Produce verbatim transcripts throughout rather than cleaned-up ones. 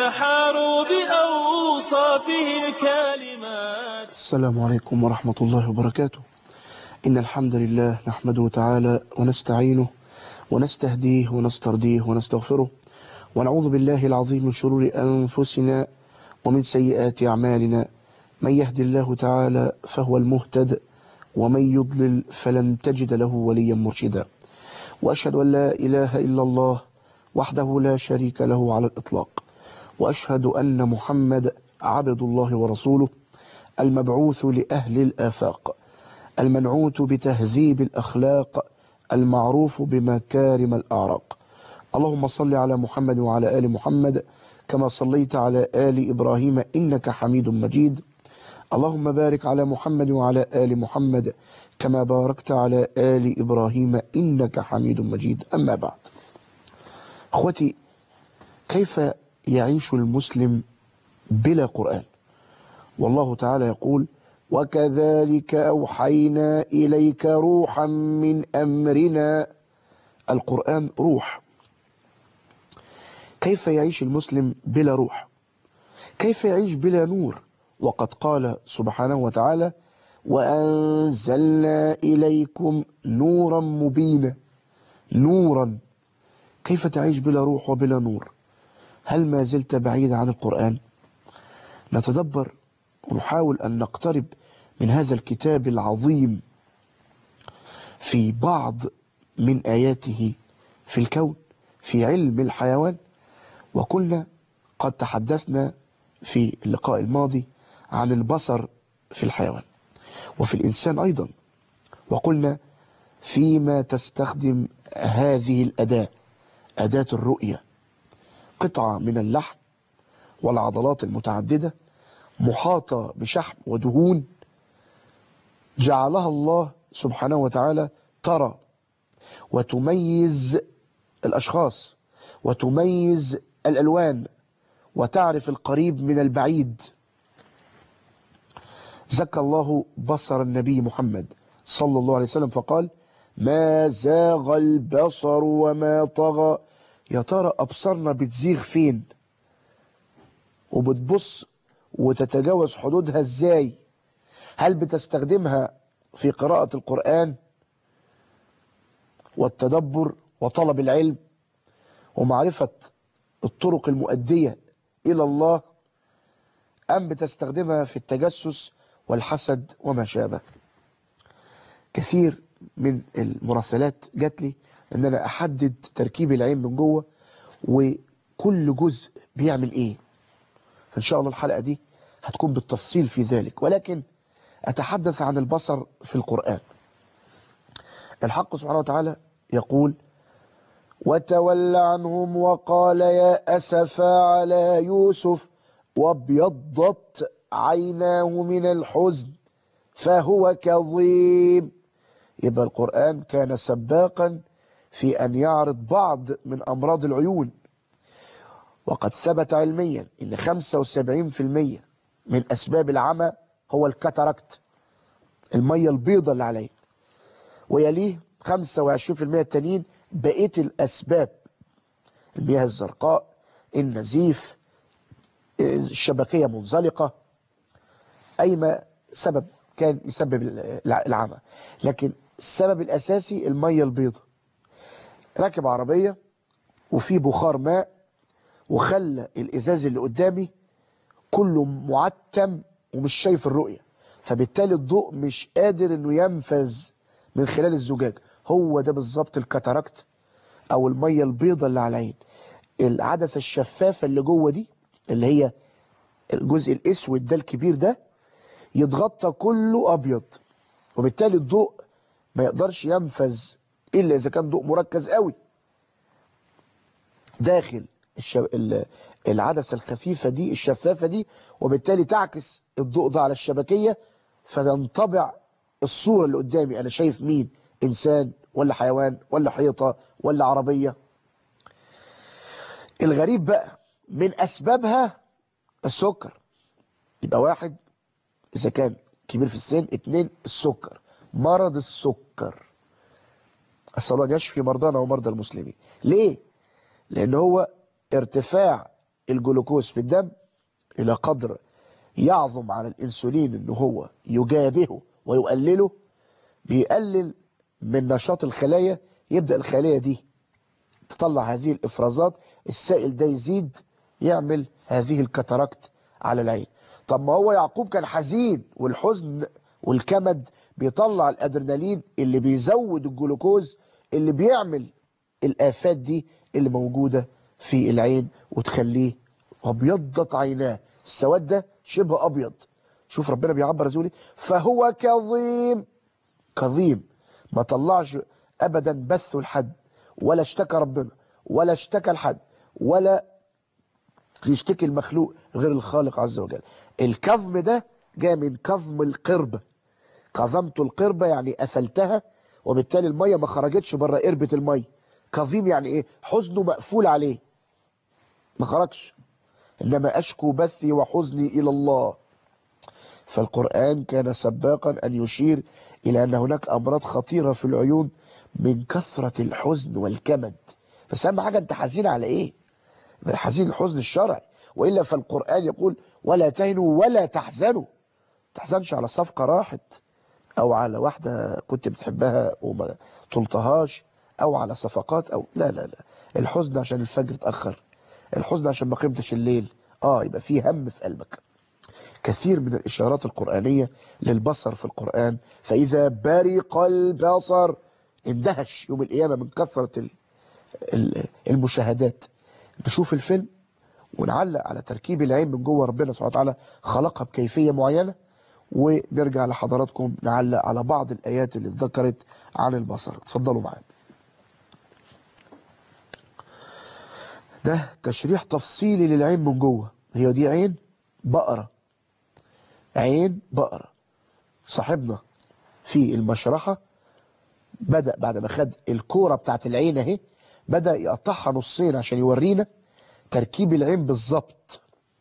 تحاروا بأوصافه الكالمات. السلام عليكم ورحمة الله وبركاته. إن الحمد لله نحمده تعالى ونستعينه ونستهديه ونسترضيه ونستغفره، ونعوذ بالله العظيم من شرور أنفسنا ومن سيئات أعمالنا. من يهد الله تعالى فهو المهتد، ومن يضلل فلن تجد له وليا مرشدا. وأشهد أن لا إله إلا الله وحده لا شريك له على الإطلاق، وأشهد أن محمد عبد الله ورسوله، المبعوث لأهل الآفاق، المنعوت بتهذيب الأخلاق، المعروف بمكارم الأعراق. اللهم صل على محمد وعلى آل محمد كما صليت على آل إبراهيم إنك حميد مجيد. اللهم بارك على محمد وعلى آل محمد كما باركت على آل إبراهيم إنك حميد مجيد. أما بعد، أخوتي، كيف يعيش المسلم بلا قرآن؟ والله تعالى يقول: وكذلك أوحينا إليك روحا من أمرنا. القرآن روح. كيف يعيش المسلم بلا روح؟ كيف يعيش بلا نور؟ وقد قال سبحانه وتعالى: وأنزلنا إليكم نورا مبينا. نورا. كيف تعيش بلا روح وبلا نور؟ هل ما زلت بعيدا عن القرآن؟ نتدبر ونحاول أن نقترب من هذا الكتاب العظيم في بعض من آياته في الكون، في علم الحيوان. وكنا قد تحدثنا في اللقاء الماضي عن البصر في الحيوان وفي الإنسان أيضا، وقلنا فيما تستخدم هذه الأداة، أداة الرؤية، قطعة من اللحم والعضلات المتعددة محاطة بشحم ودهون جعلها الله سبحانه وتعالى ترى وتميز الأشخاص وتميز الألوان وتعرف القريب من البعيد. زكى الله بصر النبي محمد صلى الله عليه وسلم فقال: ما زاغ البصر وما طغى. يا ترى أبصارنا بتزيغ فين وبتبص وتتجاوز حدودها ازاي؟ هل بتستخدمها في قراءة القرآن والتدبر وطلب العلم ومعرفة الطرق المؤدية إلى الله، أم بتستخدمها في التجسس والحسد وما شابه؟ كثير من المراسلات جات لي ان انا احدد تركيب العين من جوه وكل جزء بيعمل ايه. ان شاء الله الحلقة دي هتكون بالتفصيل في ذلك، ولكن اتحدث عن البصر في القرآن. الحق سبحانه وتعالى يقول: وتولى عنهم وقال يا أسفا على يوسف وابيضت عيناه من الحزن فهو كظيم. يبقى القرآن كان سباقا في أن يعرض بعض من أمراض العيون، وقد ثبت علميا أن خمسة وسبعين بالمئة من أسباب العمى هو الكاتاراكت، المية البيضة اللي عليه، ويليه خمسة وعشرين بالمئة التانيين بقية الأسباب: المياه الزرقاء، النزيف، الشبكية منزلقة، أي ما سبب كان يسبب العمى. لكن السبب الأساسي المية البيضة. راكب عربية وفي بخار ماء وخلى الإزاز اللي قدامي كله معتم ومش شايف الرؤية، فبالتالي الضوء مش قادر انه ينفذ من خلال الزجاج. هو ده بالظبط الكاتاراكت او المية البيضة اللي على العين. العدسة الشفافة اللي جوه دي، اللي هي الجزء الاسود ده الكبير ده، يتغطى كله ابيض، وبالتالي الضوء ما يقدرش ينفذ الا اذا كان ضوء مركز قوي داخل الشب... العدسة الخفيفة دي الشفافة دي، وبالتالي تعكس الضوء ده على الشبكية فتنطبع الصورة اللي قدامي. انا شايف مين؟ انسان ولا حيوان ولا حيطة ولا عربية؟ الغريب بقى من اسبابها السكر. يبقى واحد اذا كان كبير في السن، اتنين السكر، مرض السكر. أسأل الله يشفي مرضانا ومرضى المسلمين. ليه؟ لأن هو ارتفاع الجلوكوز في الدم إلى قدر يعظم على الإنسولين إنه هو يجابهه ويقلله، بيقلل من نشاط الخلايا، يبدأ الخلايا دي تطلع هذه الإفرازات، السائل ده يزيد يعمل هذه الكاتاراكت على العين. طب ما هو يعقوب كان حزين، والحزن والكمد بيطلع الأدرينالين اللي بيزود الجلوكوز اللي بيعمل الآفات دي اللي موجودة في العين وتخليه أبيضت عيناه، السواد ده شبه أبيض. شوف ربنا بيعبر زولي فهو كظيم، كظيم ما طلعش أبدا بثه لحد، ولا اشتكى ربنا ولا اشتكى لحد، ولا يشتكي المخلوق غير الخالق عز وجل. الكظم ده جاء من كظم القربة، كظمت القربة يعني قفلتها، وبالتالي المية ما خرجتش بره قربة المية. كظيم يعني ايه؟ حزنه مقفول عليه ما خرجش. انما اشكو بثي وحزني الى الله. فالقرآن كان سباقا ان يشير الى ان هناك امراض خطيرة في العيون من كثرة الحزن والكمد. بس اهم حاجة انت حزين على ايه؟ من حزين الحزن الشرعي، وإلا فالقرآن يقول ولا تهنوا ولا تحزنوا. تحزنش على صفقة راحت، أو على واحدة كنت بتحبها وما طلتهاش، أو على صفقات، أو لا لا لا. الحزن عشان الفجر اتأخر، الحزن عشان ما قمتش الليل، آه يبقى فيه هم في قلبك. كثير من الإشارات القرآنية للبصر في القرآن، فإذا برق البصر اندهش يوم القيامة من كثرة المشاهدات. نشوف الفيلم ونعلق على تركيب العين من جوه ربنا سبحانه وتعالى خلقها بكيفية معينة، ونرجع لحضراتكم نعلق على بعض الآيات اللي اتذكرت عن البصر. اتفضلوا معانا. ده تشريح تفصيلي للعين من جوه. هي دي عين بقرة، عين بقرة. صاحبنا في المشرحة بدأ بعد ما خد الكورة بتاعت العين اهي، بدأ يقطعها نصين عشان يورينا تركيب العين بالظبط.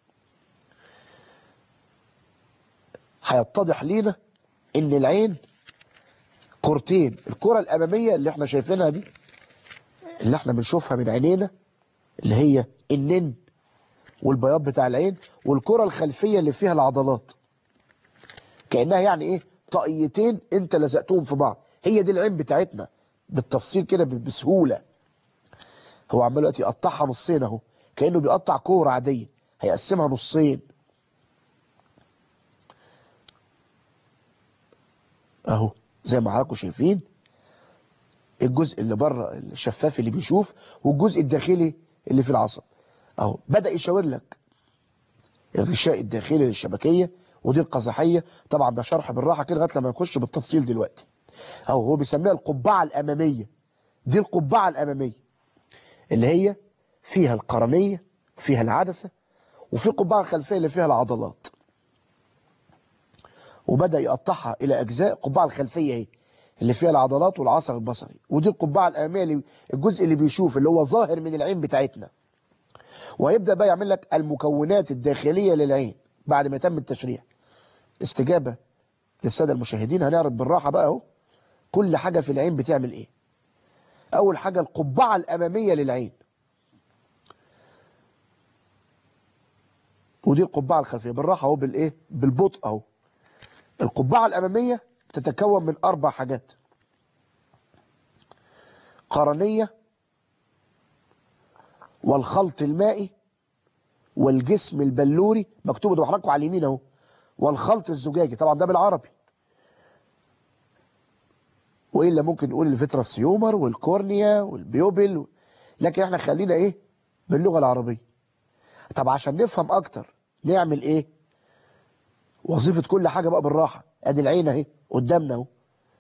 هيتضح لينا ان العين كورتين، الكرة الامامية اللي احنا شايفينها دي اللي احنا بنشوفها من عينينا اللي هي النن والبياض بتاع العين، والكرة الخلفية اللي فيها العضلات، كأنها يعني ايه طاقيتين انت لزقتهم في بعض. هي دي العين بتاعتنا بالتفصيل كده بسهولة. هو عمال دلوقتي يقطعها نصين اهو، كأنه بيقطع كورة عادية، هيقسمها نصين اهو زي ما حضراتكم شايفين. الجزء اللي بره الشفاف اللي بيشوف، والجزء الداخلي اللي في العصب اهو. بدأ يشاور لك الغشاء الداخلي للشبكية، ودي القزحية. طبعا ده شرح بالراحة كده لغايه لما نخش بالتفصيل دلوقتي. اهو هو بيسميها القبعة الأمامية. دي القبعة الأمامية اللي هي فيها القرنية، فيها العدسة، وفي القبعة الخلفية اللي فيها العضلات. وبدأ يقطعها إلى أجزاء. القبعة الخلفية اهي اللي فيها العضلات والعصب البصري، ودي القبعة الأمامية اللي الجزء اللي بيشوف اللي هو ظاهر من العين بتاعتنا. وهيبدأ بقى يعمل لك المكونات الداخلية للعين بعد ما يتم التشريح. استجابة للسادة المشاهدين، هنعرض بالراحة بقى اهو كل حاجة في العين بتعمل ايه. أول حاجة القبعة الأمامية للعين، ودي القبعة الخلفية. بالراحة اهو بالايه بالبطء اهو. القبعة الأمامية تتكون من أربع حاجات: قرنية، والخلط المائي، والجسم البلوري مكتوب ده بحركه على اليمين اهو، والخلط الزجاجي. طبعا ده بالعربي، والا ممكن نقول الفيتراسيومر والكورنيا والبيوبل، لكن احنا خلينا ايه باللغه العربيه. طب عشان نفهم اكتر نعمل ايه؟ وظيفه كل حاجه بقى بالراحه. ادي العين اهي قدامنا اهو.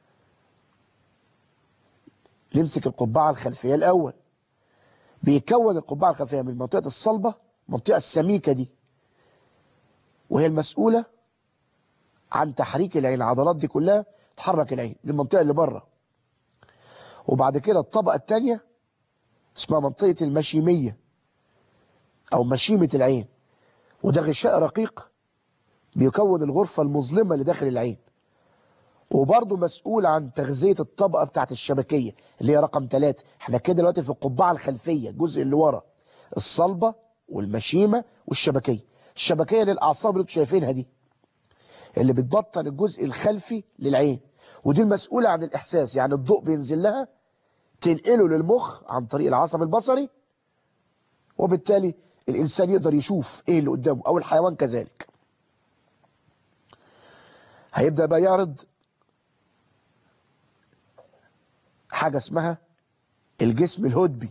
نمسك القبعه الخلفيه الاول. بيكون القبعه الخلفيه من منطقه الصلبه، المنطقه السميكه دي، وهي المسؤوله عن تحريك العين. العضلات دي كلها تحرك العين، دي المنطقه اللي بره. وبعد كده الطبقه الثانيه اسمها منطقه المشيميه او مشيمه العين، وده غشاء رقيق بيكون الغرفه المظلمه اللي داخل العين، وبرضه مسؤول عن تغذيه الطبقه بتاعت الشبكيه اللي هي رقم ثلاثة. احنا كده دلوقتي في القبعه الخلفيه، الجزء اللي ورا الصلبه والمشيمة والشبكية. الشبكية للأعصاب اللي انتوا شايفينها دي، اللي بتبطن الجزء الخلفي للعين، ودي المسؤولة عن الإحساس. يعني الضوء بينزل لها تنقله للمخ عن طريق العصب البصري، وبالتالي الإنسان يقدر يشوف إيه اللي قدامه، أو الحيوان كذلك. هيبدأ بقى يعرض حاجة اسمها الجسم الهدبي،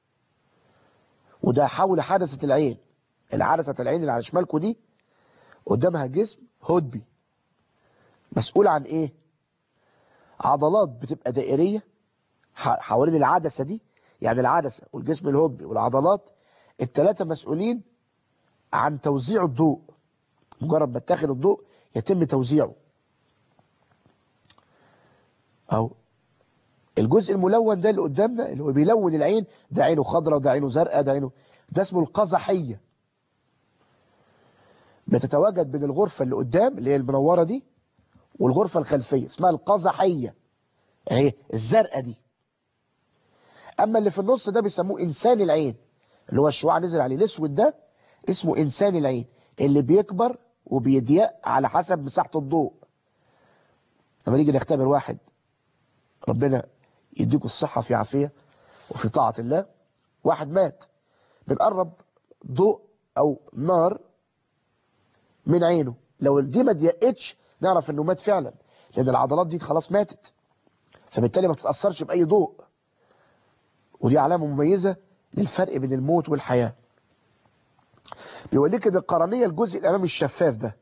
وده حول حدثة العين. العدسة العين اللي على شمالكم دي قدامها جسم هدبي، مسؤول عن ايه؟ عضلات بتبقى دائرية حوالين العدسة دي. يعني العدسة والجسم الهدبي والعضلات الثلاثة مسؤولين عن توزيع الضوء. مجرد ما تاخد الضوء يتم توزيعه. او الجزء الملون ده اللي قدامنا اللي هو بيلون العين، ده عينه خضراء وده عينه زرقاء، ده عينه، ده اسمه القزحية. بتتواجد بين الغرفة اللي قدام اللي هي المنورة دي والغرفة الخلفية، اسمها القزحية، يعني الزرقاء دي. اما اللي في النص ده بيسموه انسان العين، اللي هو الشعاع نزل عليه الاسود ده، اسمه انسان العين، اللي بيكبر وبيضيق على حسب مساحة الضوء. لما نيجي نختبر واحد، ربنا يديكوا الصحة في عافية وفي طاعة الله، واحد مات، بنقرب ضوء او نار من عينه، لو دي ما ضيقتش نعرف انه مات فعلا، لان العضلات دي خلاص ماتت، فبالتالي ما بتتأثرش بأي ضوء. ودي علامة مميزة للفرق بين الموت والحياة. بيوريك ان القرنية الجزء الامامي الشفاف ده،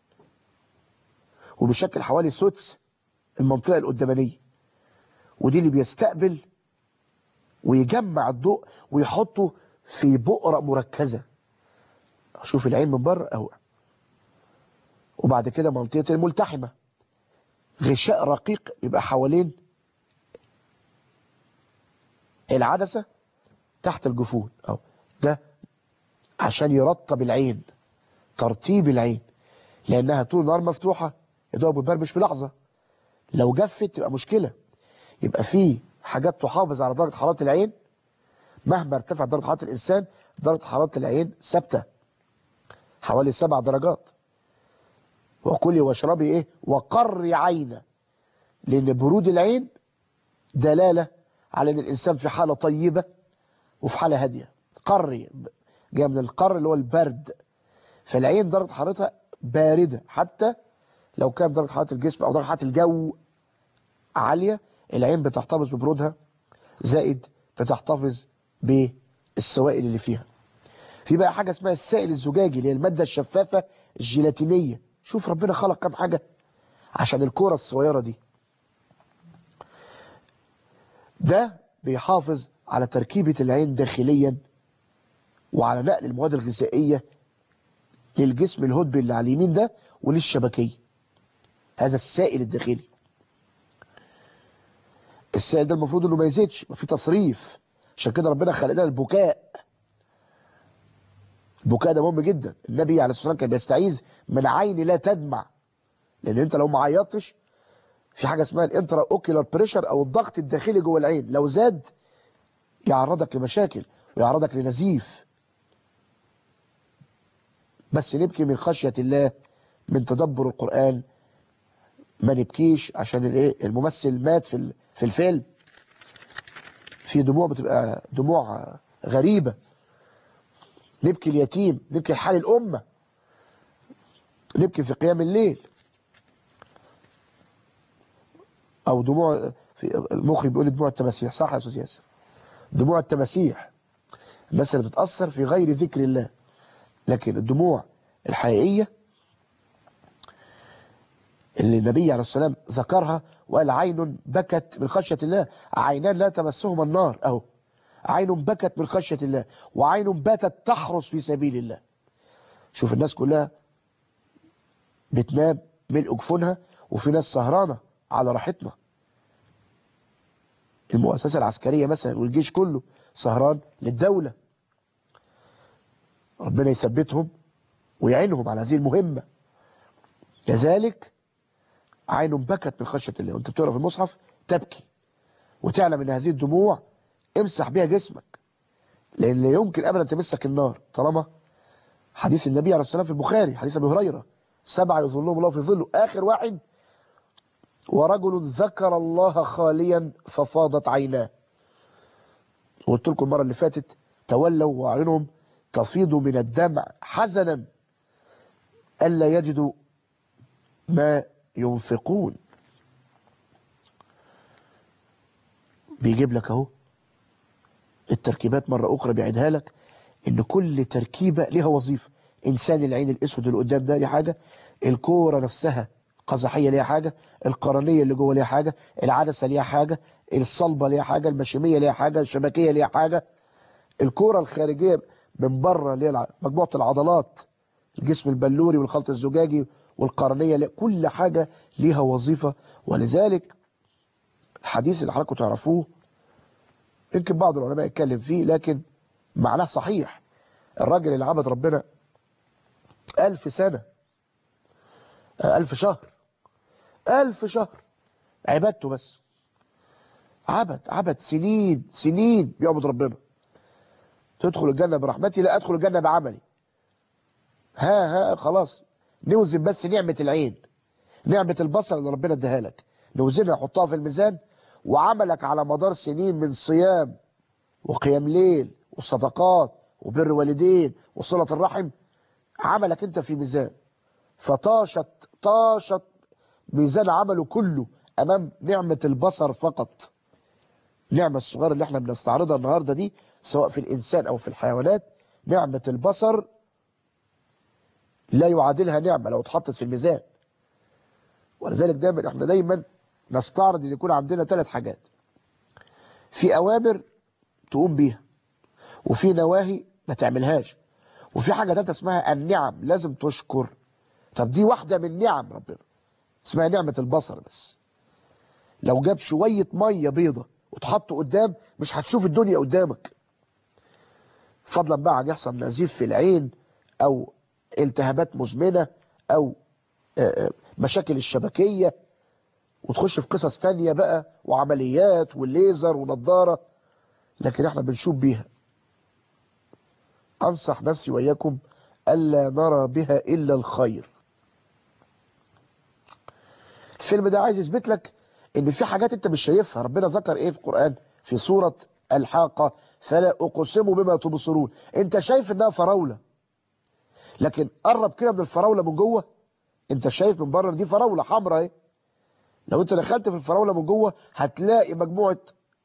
وبيشكل حوالي سدس المنطقة القدامانية، ودي اللي بيستقبل ويجمع الضوء ويحطه في بؤرة مركزة. شوف العين من بره اهو. وبعد كده منطقة الملتحمة، غشاء رقيق يبقى حوالين العدسة تحت الجفون اهو، ده عشان يرطب العين، ترطيب العين، لانها طول النهار مفتوحة يا دوب بتبربش في لحظة، لو جفت تبقى مشكلة. يبقى في حاجات تحافظ على درجة حرارة العين. مهما ارتفع درجة حرارة الإنسان، درجة حرارة العين ثابتة حوالي سبع درجات. وكلي واشربي ايه وقري عينه، لان برود العين دلالة على ان الانسان في حالة طيبة وفي حالة هادية. قري جاء من القر اللي هو البرد، فالعين درجة حرارتها باردة، حتى لو كان درجة حرارة الجسم او درجة حرارة الجو عالية، العين بتحتفظ ببرودها، زائد بتحتفظ بالسوائل اللي فيها. في بقى حاجة اسمها السائل الزجاجي، اللي هي المادة الشفافة الجيلاتينية. شوف ربنا خلق كام حاجة عشان الكرة الصغيرة دي. ده بيحافظ على تركيبة العين داخليا، وعلى نقل المواد الغذائية للجسم الهدبي اللي على اليمين ده وللشبكية. هذا السائل الداخلي. السائل ده المفروض انه ما يزيدش، يبقى في تصريف. عشان كده ربنا خلق لنا البكاء. البكاء ده مهم جدا. النبي عليه الصلاه والسلام كان بيستعيذ من عين لا تدمع، لان انت لو ما عيطتش في حاجه اسمها الانترا اوكيولار بريشر، او الضغط الداخلي جوه العين، لو زاد يعرضك لمشاكل ويعرضك لنزيف. بس نبكي من خشيه الله، من تدبر القران. ما نبكيش عشان الايه الممثل مات في في الفيلم. في دموع بتبقى دموع غريبه. نبكي اليتيم، نبكي لحال الامه، نبكي في قيام الليل. او دموع في المخرج بيقول دموع التماسيح، صح يا استاذ ياسر؟ دموع التماسيح، الناس اللي بتتاثر في غير ذكر الله. لكن الدموع الحقيقيه اللي النبي عليه الصلاه والسلام ذكرها وقال عين بكت من خشيه الله، عينان لا تمسهما النار اهو. عين بكت من خشيه الله، وعين باتت تحرس في سبيل الله. شوف الناس كلها بتنام ملء جفونها، وفي ناس سهرانه على راحتنا. المؤسسة العسكرية مثلا والجيش كله سهران للدولة. ربنا يثبتهم ويعينهم على هذه المهمة. كذلك عين بكت من خشية الله، وانت بتقرأ في المصحف تبكي وتعلم ان هذه الدموع امسح بها جسمك، لأن لا يمكن أبدا تمسك النار طالما حديث النبي عليه الصلاة والسلام في البخاري، حديث أبي هريرة، سبعة يظلهم الله في ظله، آخر واحد ورجل ذكر الله خاليا ففاضت عيناه. قلت لكم المرة اللي فاتت تولوا وأعينهم تفيض من الدمع حزنا ألا يجدوا ما ينفقون. بيجيب لك اهو التركيبات مرة أخرى بيعيدها لك إن كل تركيبة ليها وظيفة. إنسان العين الأسود اللي قدام ده ليه حاجة، الكورة نفسها قزحية ليها حاجة، القرنية اللي جوه ليها حاجة، العدسة ليها حاجة، الصلبة ليها حاجة، المشيمية ليها حاجة، الشبكية ليها حاجة، الكورة الخارجية من بره اللي هي مجموعة العضلات، الجسم البلوري والخلط الزجاجي والقرنية ليها. كل حاجة ليها وظيفة. ولذلك الحديث اللي حضراتكم تعرفوه يمكن بعض العلماء يتكلم فيه لكن معناه صحيح. الراجل اللي عبد ربنا ألف سنة، ألف شهر، ألف شهر عبادته بس، عبد عبد سنين سنين بيعبد ربنا. تدخل الجنة برحمتي، لا أدخل الجنة بعملي. ها ها خلاص نوزن بس نعمة العين، نعمة البصر اللي ربنا اداها لك، نوزنها نحطها في الميزان، وعملك على مدار سنين من صيام وقيام ليل وصدقات وبر والدين وصلة الرحم، عملك انت في ميزان، فطاشت طاشت ميزان عمله كله امام نعمة البصر فقط. نعمة الصغيرة اللي احنا بنستعرضها النهاردة دي سواء في الانسان او في الحيوانات، نعمة البصر لا يعادلها نعمة لو اتحطت في الميزان. ولذلك دايما احنا دايما نستعرض ان يكون عندنا ثلاث حاجات، في اوامر تقوم بيها، وفي نواهي ما تعملهاش، وفي حاجة ثالثه اسمها النعم لازم تشكر. طب دي واحدة من نعم ربنا اسمها نعمة البصر بس. لو جاب شوية مية بيضة وتحطه قدام مش هتشوف الدنيا قدامك، فضلا بقى عن يحصل نزيف في العين او التهابات مزمنة او مشاكل الشبكية، وتخش في قصص تانية بقى وعمليات والليزر ونظارة، لكن احنا بنشوف بيها. انصح نفسي وإياكم ألا نرى بها إلا الخير. الفيلم ده عايز يثبت لك ان في حاجات انت مش شايفها. ربنا ذكر ايه في القرآن في سورة الحاقة؟ فلا أقسم بما تبصرون. انت شايف انها فراولة، لكن قرب كده من الفراولة من جوه، انت شايف من بره دي فراولة حمراء اهي، لو انت دخلت في الفراولة من جوه هتلاقي مجموعة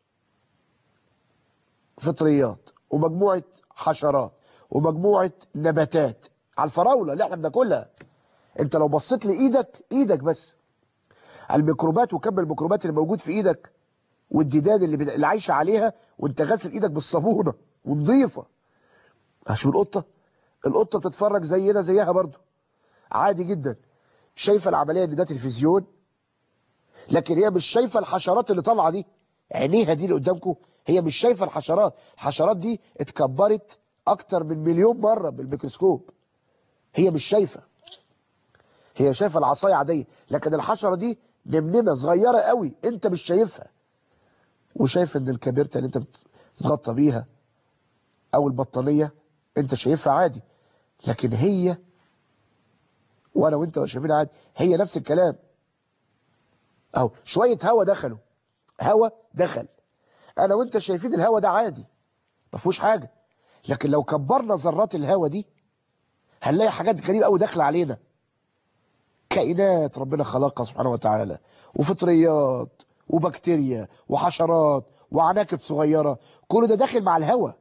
فطريات ومجموعة حشرات ومجموعة نباتات على الفراولة اللي احنا بناكلها. انت لو بصيت لإيدك، إيدك بس، الميكروبات وكم الميكروبات اللي موجود في إيدك والديدان اللي, اللي عايشة عليها وانت غاسل إيدك بالصابونة ونظيفة. هشوف القطة، القطة بتتفرج زينا زيها برضو عادي جدا، شايفة العملية ان ده تلفزيون، لكن هي مش شايفة الحشرات اللي طالعة دي. عينيها دي اللي قدامكم هي مش شايفة الحشرات. الحشرات دي اتكبرت اكتر من مليون مرة بالميكروسكوب، هي مش شايفة، هي شايفة العصاية عادية، لكن الحشرة دي نمنمة صغيرة قوي انت مش شايفها. وشايف ان الكبيرتة اللي انت بتغطى بيها او البطانية انت شايفها عادي، لكن هي وانا وانت شايفين عادي، هي نفس الكلام. اهو شوية هوا دخلوا، هوا دخل، انا وانت شايفين الهوا ده عادي ما فيهوش حاجة، لكن لو كبرنا ذرات الهوا دي هنلاقي حاجات غريبة قوي داخله علينا، كائنات ربنا خلقها سبحانه وتعالى، وفطريات وبكتيريا وحشرات وعناكب صغيرة، كل ده داخل مع الهوا.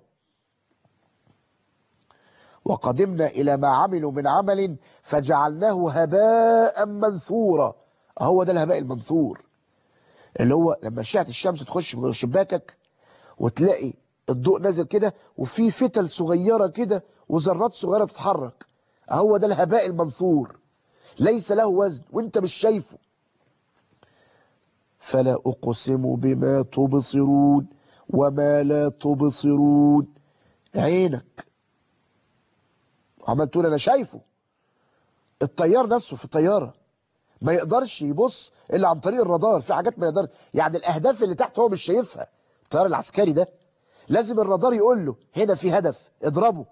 وقدمنا إلى ما عملوا من عمل فجعلناه هباء منثورا. هو ده الهباء المنثور، اللي هو لما أشعة الشمس تخش من شباكك وتلاقي الضوء نازل كده وفي فتل صغيرة كده وذرات صغيرة بتتحرك، هو ده الهباء المنثور، ليس له وزن وانت مش شايفه. فلا أقسم بما تبصرون وما لا تبصرون. عينك عمال تقول انا شايفه، الطيار نفسه في الطيارة ما يقدرش يبص الا عن طريق الرادار، في حاجات ما يقدر، يعني الاهداف اللي تحت هو مش شايفها، الطيار العسكري ده، لازم الرادار يقول له هنا في هدف اضربه،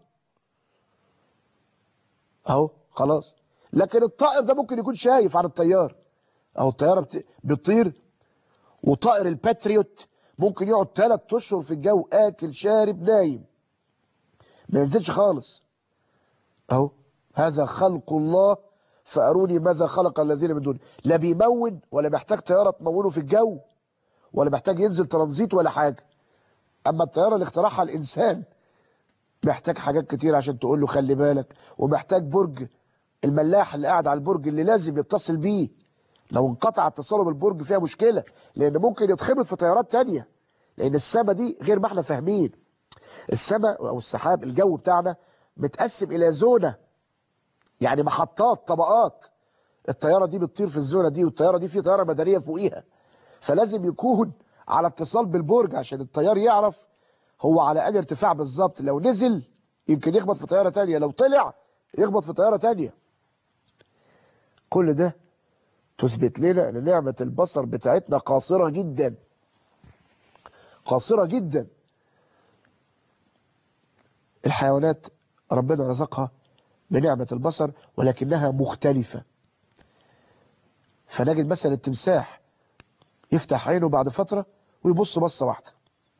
اهو خلاص. لكن الطائر ده ممكن يكون شايف عن الطيار، اهو الطياره بت... بتطير، وطائر الباتريوت ممكن يقعد ثلاث اشهر في الجو اكل شارب نايم ما ينزلش خالص. اهو هذا خلق الله فاروني ماذا خلق الذين من دونه. لا بيمون ولا محتاج طياره تمونه في الجو، ولا محتاج ينزل ترانزيت ولا حاجه. اما الطياره اللي اخترعها الانسان محتاج حاجات كتير عشان تقول له خلي بالك، ومحتاج برج، الملاح اللي قاعد على البرج اللي لازم يتصل بيه، لو انقطع اتصاله بالبرج فيها مشكله، لان ممكن يتخبط في طيارات تانية، لان السماء دي غير ما احنا فاهمين. السماء او السحاب الجو بتاعنا متقسم الى زونه، يعني محطات طبقات. الطياره دي بتطير في الزونه دي، والطياره دي في طياره مدنيه فوقيها، فلازم يكون على اتصال بالبرج عشان الطيار يعرف هو على أي ارتفاع بالظبط. لو نزل يمكن يخبط في طياره تانية، لو طلع يخبط في طياره تانية. كل ده تثبت لنا ان نعمه البصر بتاعتنا قاصره جدا، قاصره جدا. الحيوانات ربنا رزقها بنعمه البصر ولكنها مختلفه. فنجد مثلا التمساح يفتح عينه بعد فتره ويبص بصه واحده.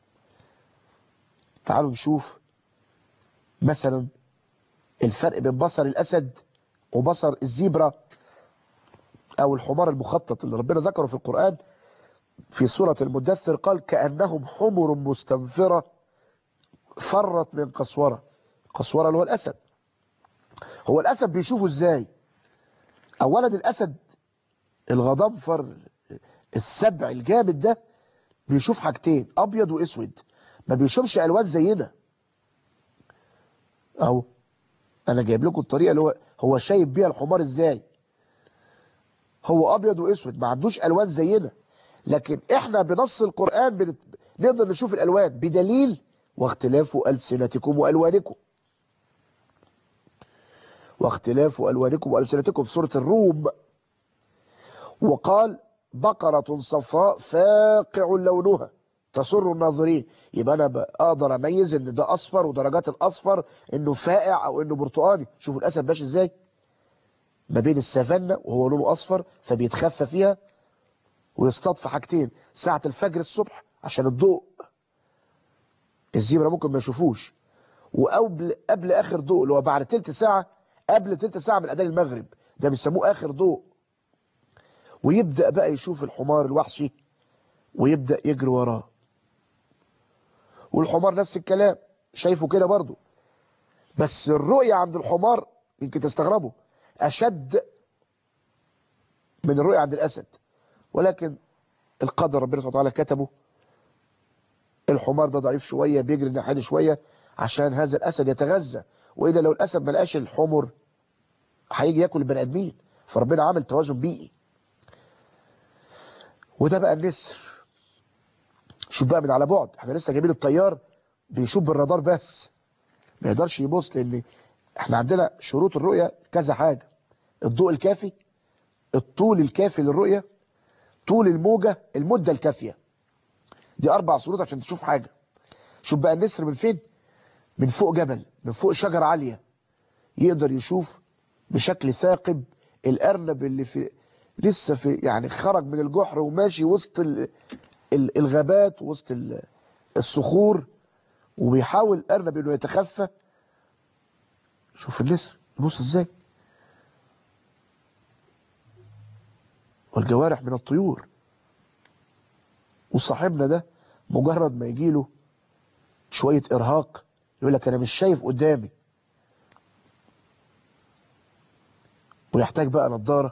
تعالوا نشوف مثلا الفرق بين بصر الاسد وبصر الزيبرا او الحمار المخطط اللي ربنا ذكره في القرآن في سورة المدثر. قال كأنهم حمر مستنفرة فرت من قسورة. قسورة اللي هو الاسد. هو الاسد بيشوفه ازاي؟ اولا الاسد الغضنفر السبع الجامد ده بيشوف حاجتين، ابيض واسود، ما بيشوفش الوان زينا. اهو انا جايب لكم الطريقه اللي هو هو شايف بيها الحمار ازاي. هو ابيض واسود، ما عندوش الوان زينا، لكن احنا بنص القرآن بنت... نقدر نشوف الالوان بدليل واختلاف السنتكم والوانكم. واختلاف الوانكم والسنتكم في سورة الروم. وقال بقرة صفراء فاقع لونها تسر الناظرين. يبقى انا اقدر اميز ان ده اصفر، ودرجات الاصفر انه فاقع او انه برتقاني. شوفوا الاسد ماشي ازاي ما بين السافانا وهو لونه اصفر فبيتخفى فيها ويصطاد في حاجتين ساعة الفجر الصبح عشان الضوء. الزيبرا ممكن ما يشوفوش، وقبل قبل اخر ضوء اللي هو بعد تلت ساعة، قبل تلت ساعة من اذان المغرب، ده بيسموه اخر ضوء. ويبدأ بقى يشوف الحمار الوحشي ويبدأ يجري وراه. والحمار نفس الكلام شايفه كده برضه، بس الرؤية عند الحمار يمكن تستغربوا اشد من الرؤية عند الاسد، ولكن القدر ربنا سبحانه وتعالى كتبه. الحمار ده ضعيف شوية بيجري ناحيته شوية عشان هذا الأسد يتغذى، وإلا لو الأسد ما لقاش الحمر هيجي ياكل البني آدمين. فربنا عامل توازن بيئي. وده بقى النسر. شوف بقى من على بعد، احنا لسه جايبين الطيار بيشوف بالرادار بس ما يقدرش يبص، لأن احنا عندنا شروط الرؤية كذا حاجة: الضوء الكافي، الطول الكافي للرؤية، طول الموجة، المدة الكافية. دي أربع شروط عشان تشوف حاجة. شوف بقى النسر من فين؟ من فوق جبل، من فوق شجرة عالية، يقدر يشوف بشكل ثاقب. الأرنب اللي في لسه في يعني خرج من الجحر وماشي وسط ال... ال... الغابات وسط ال... الصخور، وبيحاول الأرنب انه يتخفى. شوف النسر يبص ازاي. والجوارح من الطيور. وصاحبنا ده مجرد ما يجيله شوية إرهاق يقول لك أنا مش شايف قدامي، ويحتاج بقى نظارة،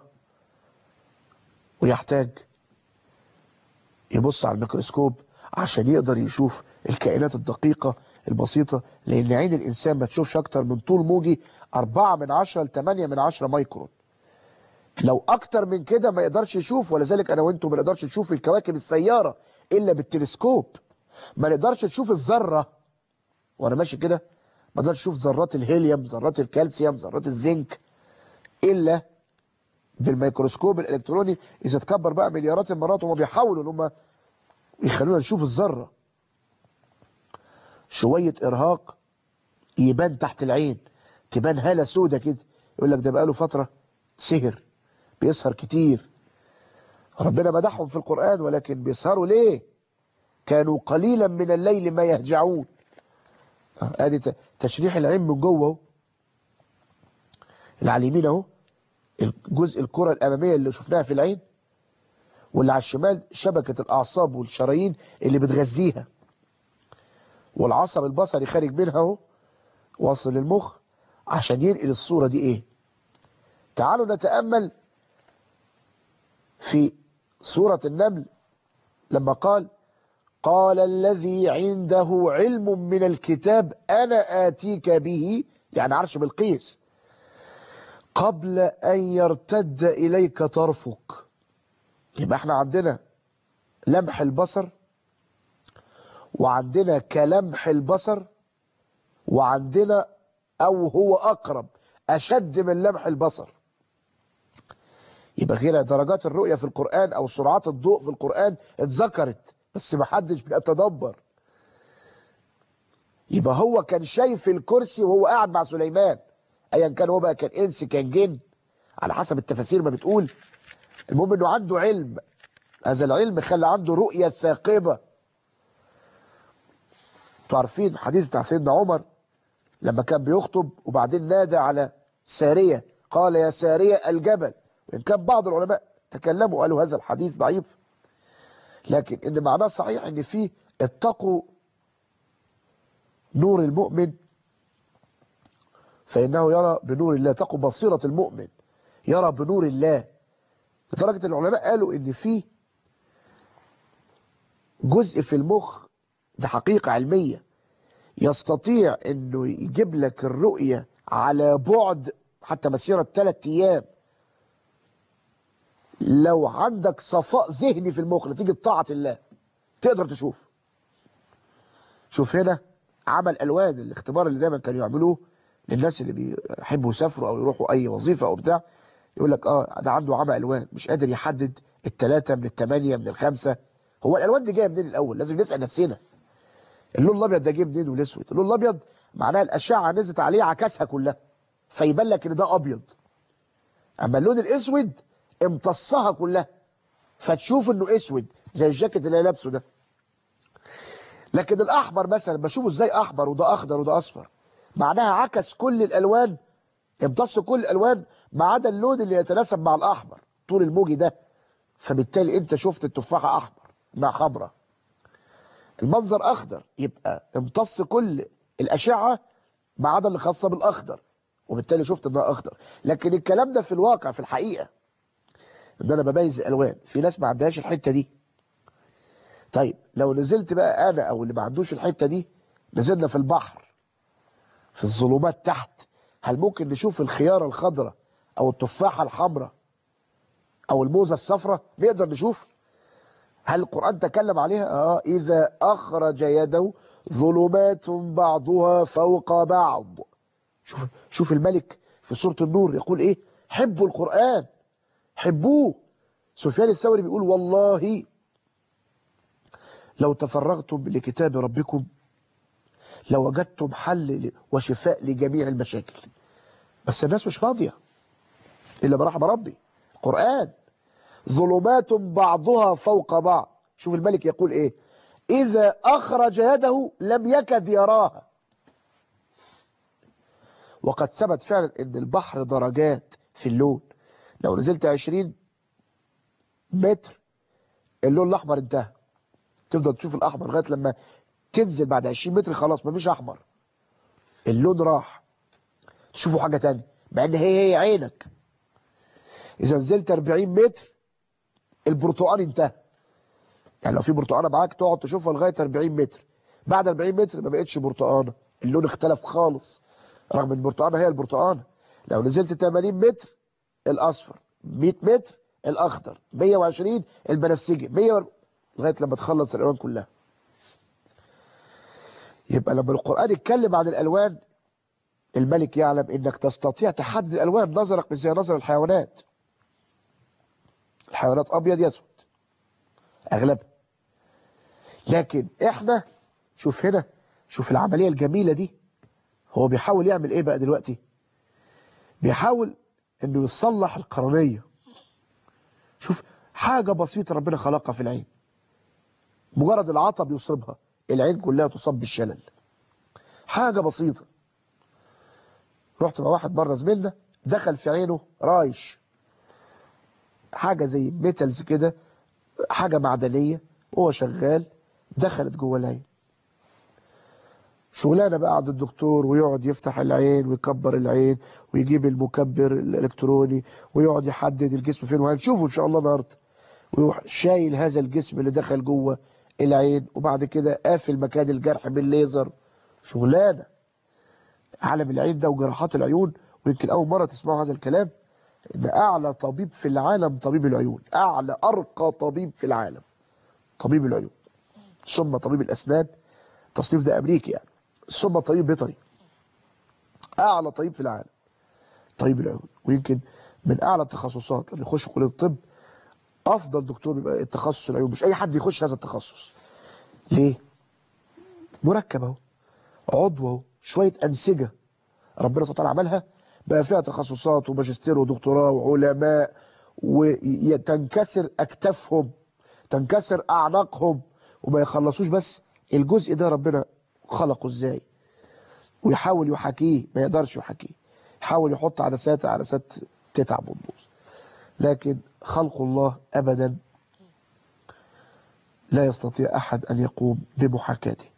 ويحتاج يبص على الميكروسكوب عشان يقدر يشوف الكائنات الدقيقة البسيطة، لأن عين الإنسان ما تشوفش أكتر من طول موجي أربعة من عشرة لثمانية من عشرة مايكرون. لو أكتر من كده ما يقدرش يشوف، ولذلك أنا وأنتم ما نقدرش نشوف الكواكب السيارة إلا بالتلسكوب. ما نقدرش نشوف الذرة وأنا ماشي كده، ما نقدرش نشوف ذرات الهيليوم، ذرات الكالسيوم، ذرات الزنك، إلا بالميكروسكوب الإلكتروني. إذا تكبر بقى مليارات المرات وما بيحاولوا إن هم يخلونا نشوف الذرة. شوية إرهاق يبان تحت العين، تبان هالة سودة كده، يقول لك ده بقاله فترة سهر، بيسهر كتير. ربنا مدحهم في القرآن، ولكن بيسهروا ليه؟ كانوا قليلا من الليل ما يهجعون. ادي تشريح العين من جوه اهو، اللي على اليمين اهو الجزء الكرة الأمامية اللي شفناها في العين، واللي على الشمال شبكة الأعصاب والشرايين اللي بتغذيها، والعصب البصري خارج منها اهو واصل للمخ عشان ينقل الصورة دي ايه. تعالوا نتأمل في سورة النمل لما قال قال الذي عنده علم من الكتاب أنا آتيك به، يعني عرش بلقيس، قبل أن يرتد إليك طرفك. يبقى احنا عندنا لمح البصر، وعندنا كلمح البصر، وعندنا أو هو أقرب أشد من لمح البصر. يبقى كده درجات الرؤية في القرآن أو سرعات الضوء في القرآن اتذكرت، بس ما حدش بيتدبر. يبقى هو كان شايف الكرسي وهو قاعد مع سليمان، ايا كان هو بقى كان انس كان جن على حسب التفاسير ما بتقول. المهم انه عنده علم، هذا العلم خلى عنده رؤية ثاقبة. انتوا عارفين الحديث بتاع سيدنا عمر لما كان بيخطب وبعدين نادى على سارية قال يا سارية الجبل، وإن كان بعض العلماء تكلموا قالوا هذا الحديث ضعيف، لكن إن معناه صحيح إن فيه اتقوا نور المؤمن فإنه يرى بنور الله، اتقوا بصيرة المؤمن يرى بنور الله. لدرجة العلماء قالوا إن فيه جزء في المخ، ده حقيقة علمية، يستطيع إنه يجيب لك الرؤية على بعد حتى مسيرة ثلاث أيام لو عندك صفاء ذهني في المخ نتيجة طاعة الله تقدر تشوف. شوف هنا عمل ألوان، الاختبار اللي دايما كانوا يعملوه للناس اللي بيحبوا يسافروا أو يروحوا أي وظيفة أو بتاع، يقول لك اه ده عنده عمى ألوان مش قادر يحدد الثلاثة من الثمانية من الخمسة. هو الألوان دي جاية منين الأول؟ لازم نسأل نفسنا. اللون الأبيض ده جه منين والأسود؟ اللون الأبيض معناها الأشعة نزلت عليه عكسها كلها فيبان لك إن ده أبيض. أما اللون الأسود امتصها كلها فتشوف إنه أسود زي الجاكيت اللي لابسه ده. لكن الأحمر مثلا بشوفه إزاي أحمر وده أخضر وده أصفر، معناها عكس كل الألوان، امتص كل الألوان ما عدا اللون اللي يتناسب مع الأحمر طول الموجي ده، فبالتالي أنت شفت التفاحة أحمر مع حمراء، المنظر أخضر، يبقى امتص كل الأشعة ما عدا اللي خاصة بالأخضر، وبالتالي شفت إنها أخضر. لكن الكلام ده في الواقع في الحقيقة إن أنا بميز الألوان، في ناس ما عندهاش الحتة دي. طيب لو نزلت بقى أنا أو اللي ما عندوش الحتة دي نزلنا في البحر في الظلمات تحت، هل ممكن نشوف الخيارة الخضراء أو التفاحة الحمراء أو الموزة الصفراء؟ نقدر نشوف. هل القرآن تكلم عليها؟ آه إذا أخرج يده ظلمات بعضها فوق بعض. شوف شوف الملك في سورة النور يقول إيه؟ حبوا القرآن، حبوه. سفيان الثوري بيقول والله لو تفرغتم لكتاب ربكم لوجدتم حل وشفاء لجميع المشاكل. بس الناس مش فاضية إلا برحم ربي. قرآن ظلمات بعضها فوق بعض. شوف الملك يقول إيه؟ إذا أخرج يده لم يكد يراها. وقد ثبت فعلا إن البحر درجات في اللون، لو نزلت عشرين متر اللون الأحمر انتهى، تفضل تشوف الأحمر لغاية لما تنزل بعد عشرين متر خلاص مفيش أحمر، اللون راح، تشوفوا حاجة تانية مع إن هي هي عينك. إذا نزلت أربعين متر البرتقال انتهى، يعني لو في برتقانه معاك تقعد تشوفها لغايه أربعين متر، بعد أربعين متر ما بقتش برتقانه، اللون اختلف خالص رغم ان البرتقانه هي البرتقانه. لو نزلت ثمانين متر الاصفر، مية متر الاخضر، مية وعشرين البنفسجي، مية لغايه لما تخلص الالوان كلها. يبقى لما القران يتكلم عن الالوان الملك يعلم انك تستطيع تحدد الالوان، نظرك مش زي نظر الحيوانات. الحيوانات ابيض يسود اغلبها، لكن احنا شوف هنا شوف العملية الجميلة دي، هو بيحاول يعمل ايه بقى دلوقتي؟ بيحاول انه يصلح القرنية. شوف حاجة بسيطة ربنا خلقها في العين، مجرد العطب يصيبها العين كلها تصاب بالشلل. حاجة بسيطة. رحت مع واحد مرة زميلنا دخل في عينه رايش، حاجة زي ميتالز كده، حاجة معدنية، وهو شغال دخلت جوه العين. شغلانة بقى عند الدكتور، ويقعد يفتح العين ويكبر العين ويجيب المكبر الإلكتروني ويقعد يحدد الجسم فين، وهنشوفه إن شاء الله النهارده. ويروح شايل هذا الجسم اللي دخل جوه العين، وبعد كده قافل مكان الجرح بالليزر. شغلانة. عالم العين ده وجراحات العيون، ويمكن أول مرة تسمعوا هذا الكلام، إن أعلى طبيب في العالم طبيب العيون، أعلى أرقى طبيب في العالم طبيب العيون، ثم طبيب الأسنان، التصنيف ده أمريكي يعني، ثم طبيب بيطري. أعلى طبيب في العالم طبيب العيون، ويمكن من أعلى التخصصات. لما يخش كلية الطب أفضل دكتور بيبقى التخصص العيون، مش أي حد يخش هذا التخصص. ليه؟ مركب أهو، عضو أهو، شوية أنسجة ربنا سبحانه وتعالى عملها، بقى فيها تخصصات وماجستير ودكتوراه وعلماء، وتنكسر أكتافهم، تنكسر أعناقهم، وما يخلصوش. بس الجزء ده ربنا خلقه إزاي، ويحاول يحاكيه، ما يقدرش يحاكيه، يحاول يحط عدسات عدسات تتعب وتبوظ. لكن خلق الله أبدا لا يستطيع أحد أن يقوم بمحاكاته.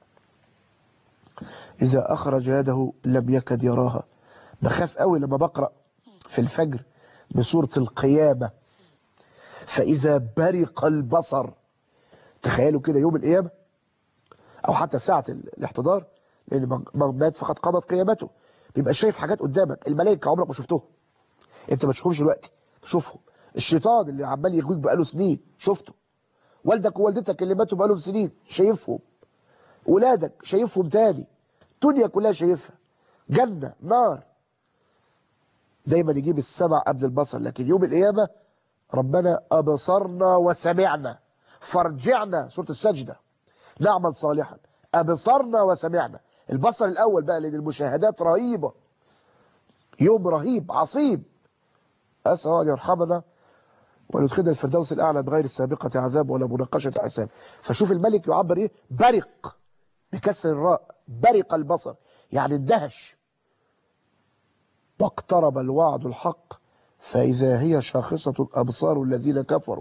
إذا أخرج يده لم يكد يراها. بخاف قوي لما بقرأ في الفجر بسورة القيامة، فإذا برق البصر. تخيلوا كده يوم القيامة، أو حتى ساعة الاحتضار، لأن من مات فقد قامت قيامته. بيبقى شايف حاجات قدامك، الملائكة عمرك ما شفتهم، أنت ما تشوفهمش دلوقتي، تشوفهم. الشيطان اللي عمال يغويك بقاله سنين شفته، والدك ووالدتك اللي ماتوا بقالهم سنين شايفهم، ولادك شايفهم تاني، الدنيا كلها شايفها، جنة نار. دايما يجيب السمع قبل البصر، لكن يوم القيامة ربنا أبصرنا وسمعنا فارجعنا، سورة السجدة، نعمل صالحا. أبصرنا وسمعنا، البصر الأول بقى، لأن المشاهدات رهيبة، يوم رهيب عصيب. أسأل الله أن يرحمنا وندخلنا الفردوس الأعلى بغير سابقة عذاب ولا مناقشة حساب. فشوف الملك يعبر إيه؟ برق، بكسر الراء، برق البصر، يعني اندهش. واقترب الوعد الحق فإذا هي شاخصة أبصار الذين كفروا.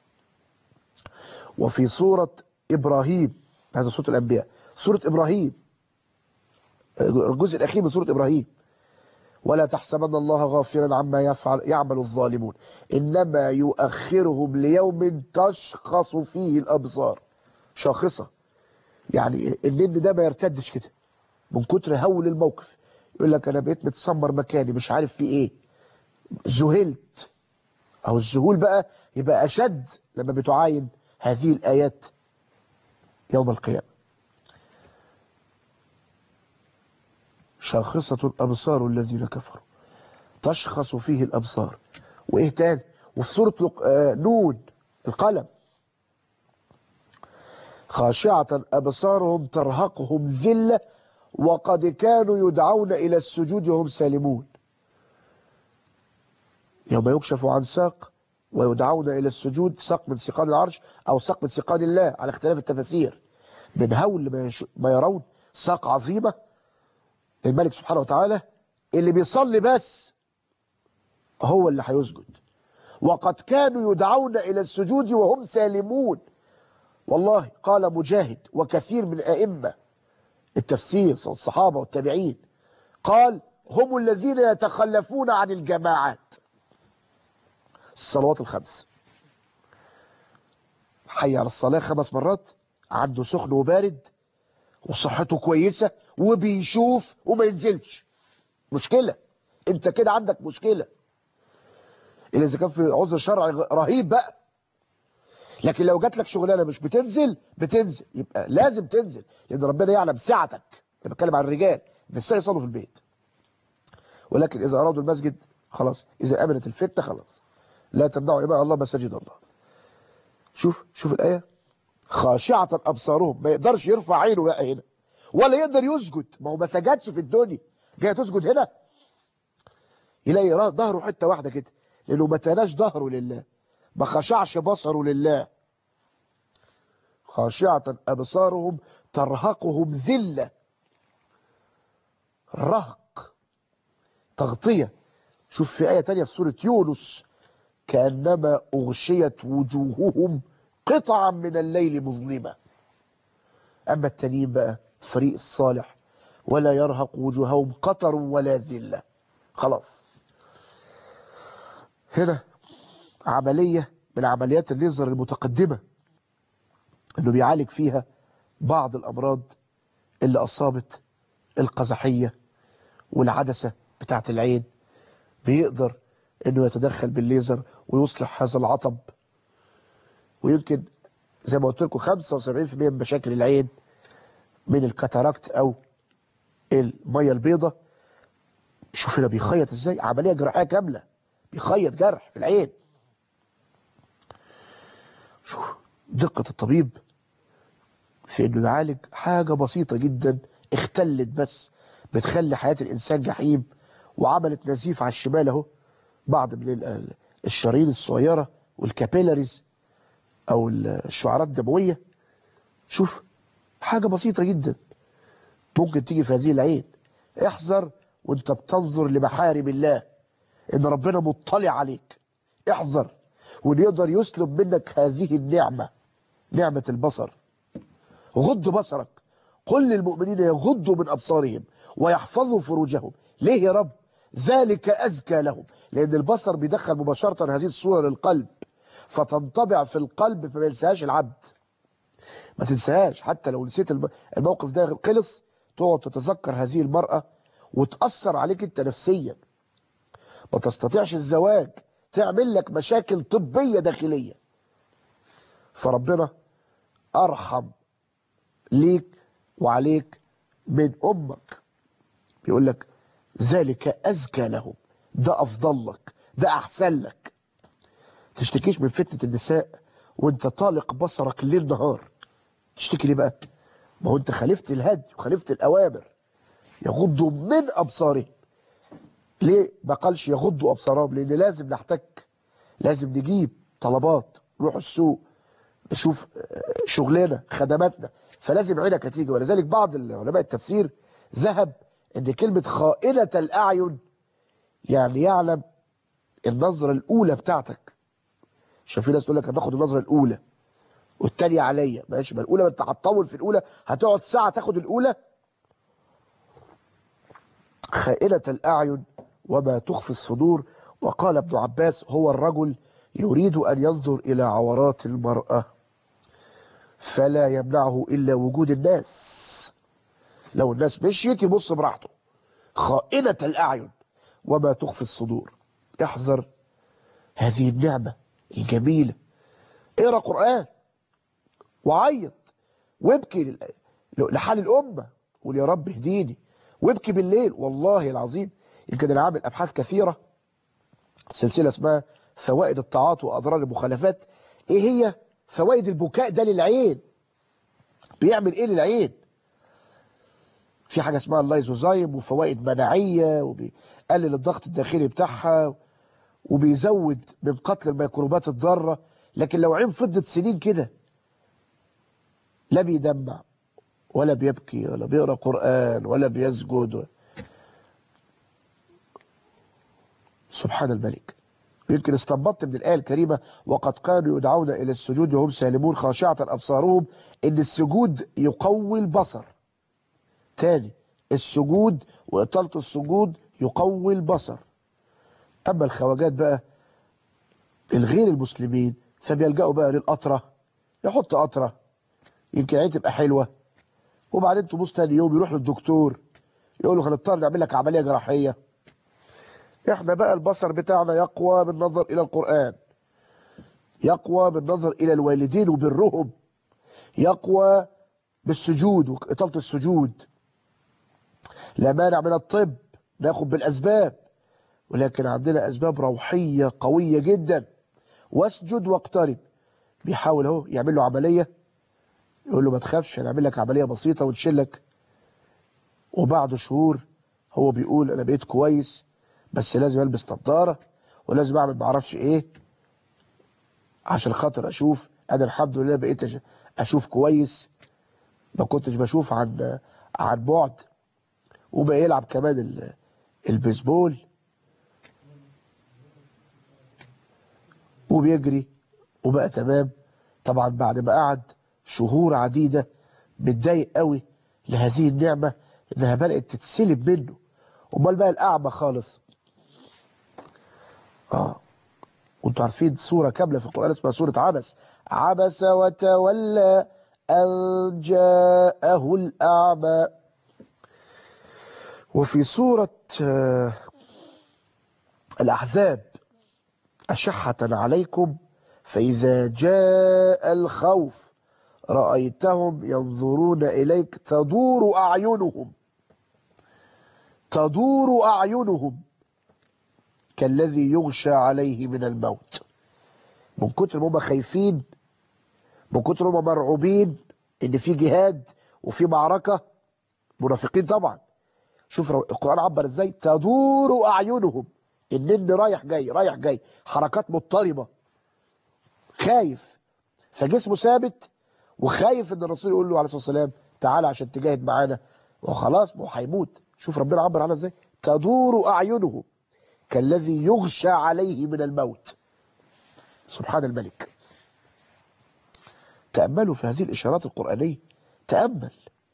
وفي سورة إبراهيم، هذا سورة الأنبياء، سورة إبراهيم الجزء الأخير من سورة إبراهيم، ولا تحسبن الله غافلا عما يفعل يعمل الظالمون إنما يؤخرهم ليوم تشخص فيه الأبصار. شاخصة يعني النن ده ما يرتدش كده من كتر هول الموقف، يقول لك أنا بقيت متسمر مكاني مش عارف في إيه، ذهلت. أو الذهول بقى يبقى أشد لما بتعاين هذه الآيات يوم القيامة. شاخصة أبصار الذين كفروا، تشخص فيه الأبصار. وإيه تاني؟ وفي سورة نون القلم، خاشعة أبصارهم ترهقهم ذلة وقد كانوا يدعون إلى السجود وهم سالمون. يوم يكشف عن ساق ويدعون إلى السجود، ساق من سيقان العرش أو ساق من سيقان الله على اختلاف التفاسير، من هول ما يرون، ساق عظيمة للملك سبحانه وتعالى. اللي بيصلي بس هو اللي هيسجد، وقد كانوا يدعون إلى السجود وهم سالمون. والله قال مجاهد وكثير من أئمة التفسير الصحابة والتابعين، قال هم الذين يتخلفون عن الجماعات، الصلوات الخمس، حي على الصلاة خمس مرات، عنده سخن وبارد وصحته كويسة وبيشوف وما ينزلش، مشكلة، انت كده عندك مشكلة. إلا إذا كان في عذر شرعي رهيب بقى. لكن لو جات لك شغلانه مش بتنزل، بتنزل يبقى لازم تنزل، لان ربنا يعلم سعتك. انا بتكلم عن الرجال، النساء يصلوا في البيت، ولكن اذا ارادوا المسجد خلاص، اذا امنت الفتنه خلاص، لا تمنعوا اماء الله مساجد الله. شوف شوف الايه، خاشعه ابصارهم، ما يقدرش يرفع عينه بقى هنا، ولا يقدر يسجد، ما هو ما سجدش في الدنيا، جاي تسجد هنا؟ يلاقي ظهره حته واحده كده، لانه ما تناش ظهره لله، ما خشعش بصره لله. خاشعة ابصارهم ترهقهم ذله، رهق، تغطيه. شوف في ايه تانية في سوره يونس، كانما اغشيت وجوههم قطعا من الليل مظلمه. اما التانيين بقى الفريق الصالح، ولا يرهق وجوههم قطر ولا ذله. خلاص. هنا عملية من عمليات الليزر المتقدمة، انه بيعالج فيها بعض الامراض اللي اصابت القزحية والعدسة بتاعة العين. بيقدر انه يتدخل بالليزر ويصلح هذا العطب. ويمكن زي ما قلت لكم خمسة وسبعين في المية من مشاكل العين من الكاتاراكت او المية البيضاء. شوف هنا بيخيط ازاي، عملية جراحية كاملة، بيخيط جرح في العين. شوف دقة الطبيب في انه يعالج حاجة بسيطة جدا اختلت بس بتخلي حياة الانسان جحيم، وعملت نزيف على الشمال اهو، بعض من الشرايين الصغيرة والكابيلاريز او الشعارات الدموية. شوف حاجة بسيطة جدا ممكن تيجي في هذه العين. احذر وانت بتنظر لمحارم الله، ان ربنا مطلع عليك. احذر، وان يقدر يسلب منك هذه النعمة، نعمة البصر. غض بصرك، قل للمؤمنين يغضوا من أبصارهم ويحفظوا فروجهم. ليه يا رب؟ ذلك أزكى لهم، لأن البصر بيدخل مباشرة هذه الصورة للقلب، فتنطبع في القلب، فما ينساهاش العبد. ما تنساهاش، حتى لو نسيت الموقف ده خلص، تقعد تتذكر هذه المرأة وتأثر عليك انت نفسيا. ما تستطيعش الزواج، تعمل لك مشاكل طبية داخلية. فربنا أرحم ليك وعليك من أمك. بيقول لك ذلك أزكى لهم، ده أفضل لك، ده أحسن لك. تشتكيش من فتنة النساء وانت طالق بصرك ليل نهار. تشتكي ليه بقى؟ ما هو انت خالفت الهدي وخالفت الأوامر. يغضوا من أبصارهم. ليه ما قالش يغضوا أبصارهم؟ لأن لازم نحتك، لازم نجيب طلبات، نروح السوق، نشوف شغلنا، خدماتنا، فلازم عينك هتيجي. ولذلك بعض علماء التفسير ذهب ان كلمة خائنة الأعين يعني يعلم النظرة الأولى بتاعتك. عشان في ناس تقول لك انا باخد النظرة الأولى والتانية عليا. ماشي، ما الأولى، ما انت هتطول في الأولى، هتقعد ساعة تاخد الأولى. خائنة الأعين وما تخفي الصدور. وقال ابن عباس هو الرجل يريد أن ينظر إلى عورات المرأة فلا يمنعه إلا وجود الناس. لو الناس مشيت يبص براحته. خائنة الأعين وما تخفي الصدور. احذر هذه النعمة الجميلة. اقرأ قرآن وعيط وابكي لحال الأمة، قول يا رب اهديني، وابكي بالليل. والله العظيم يمكن انا عامل أبحاث كثيرة، سلسلة اسمها فوائد الطاعات وأضرار المخالفات. ايه هي فوائد البكاء ده للعين؟ بيعمل ايه للعين؟ في حاجة اسمها اللايزوزايم، وفوائد مناعية، وبيقلل الضغط الداخلي بتاعها، وبيزود من قتل الميكروبات الضارة. لكن لو عين فضت سنين كده لا بيدمع ولا بيبكي ولا بيقرأ قرآن ولا بيسجد، سبحان الملك. يمكن استنبطت من الآية الكريمة وقد كانوا يدعون إلى السجود وهم سالمون خاشعة أبصارهم، إن السجود يقوي البصر. تاني، السجود وإطالة السجود يقوي البصر. أما الخواجات بقى الغير المسلمين فبيلجأوا بقى للقطرة، يحط قطرة يمكن عين تبقى حلوة، وبعدين تبص تاني يوم يروح للدكتور يقول له هنضطر نعمل لك عملية جراحية. احنا بقى البصر بتاعنا يقوى بالنظر إلى القرآن، يقوى بالنظر إلى الوالدين وبرهم، يقوى بالسجود وإطالة السجود. لا مانع من الطب، ناخد بالأسباب، ولكن عندنا أسباب روحية قوية جدا. واسجد واقترب. بيحاول اهو يعمل له عملية، يقول له ما تخافش هنعمل لك عملية بسيطة ونشيل لك وبعد شهور هو بيقول انا بقيت كويس، بس لازم البس نظاره ولازم اعمل معرفش ايه عشان خاطر اشوف. انا الحمد لله بقيت اشوف كويس، ما كنتش بشوف عن عن بعد. وبقى يلعب كمان البيسبول وبيجري وبقى تمام. طبعا بعد ما قعد شهور عديدة متضايق قوي لهذه النعمة انها بدأت تتسلب منه. امال بقى الاعمى خالص. اه وانتوا عارفين سورة كاملة في القرآن اسمها سورة عبس. عبس وتولى أن جاءه الأعمى. وفي سورة آه الأحزاب أشحة عليكم فإذا جاء الخوف رأيتهم ينظرون إليك تدور أعينهم تدور أعينهم كالذي يغشى عليه من الموت. من كتر ما هم خايفين، من كتر ما هم مرعوبين إن في جهاد وفي معركة. منافقين طبعا. شوف القرآن عبر إزاي تدور أعينهم. النن رايح جاي رايح جاي، حركات مضطربة، خايف، فجسمه ثابت وخايف ان الرسول يقول له عليه الصلاه والسلام تعالى عشان تجاهد معانا وخلاص ما هو هيموت. شوف ربنا عبر عنها ازاي تدور اعينه كالذي يغشى عليه من الموت. سبحان الملك. تأملوا في هذه الإشارات القرآنية. تأمل.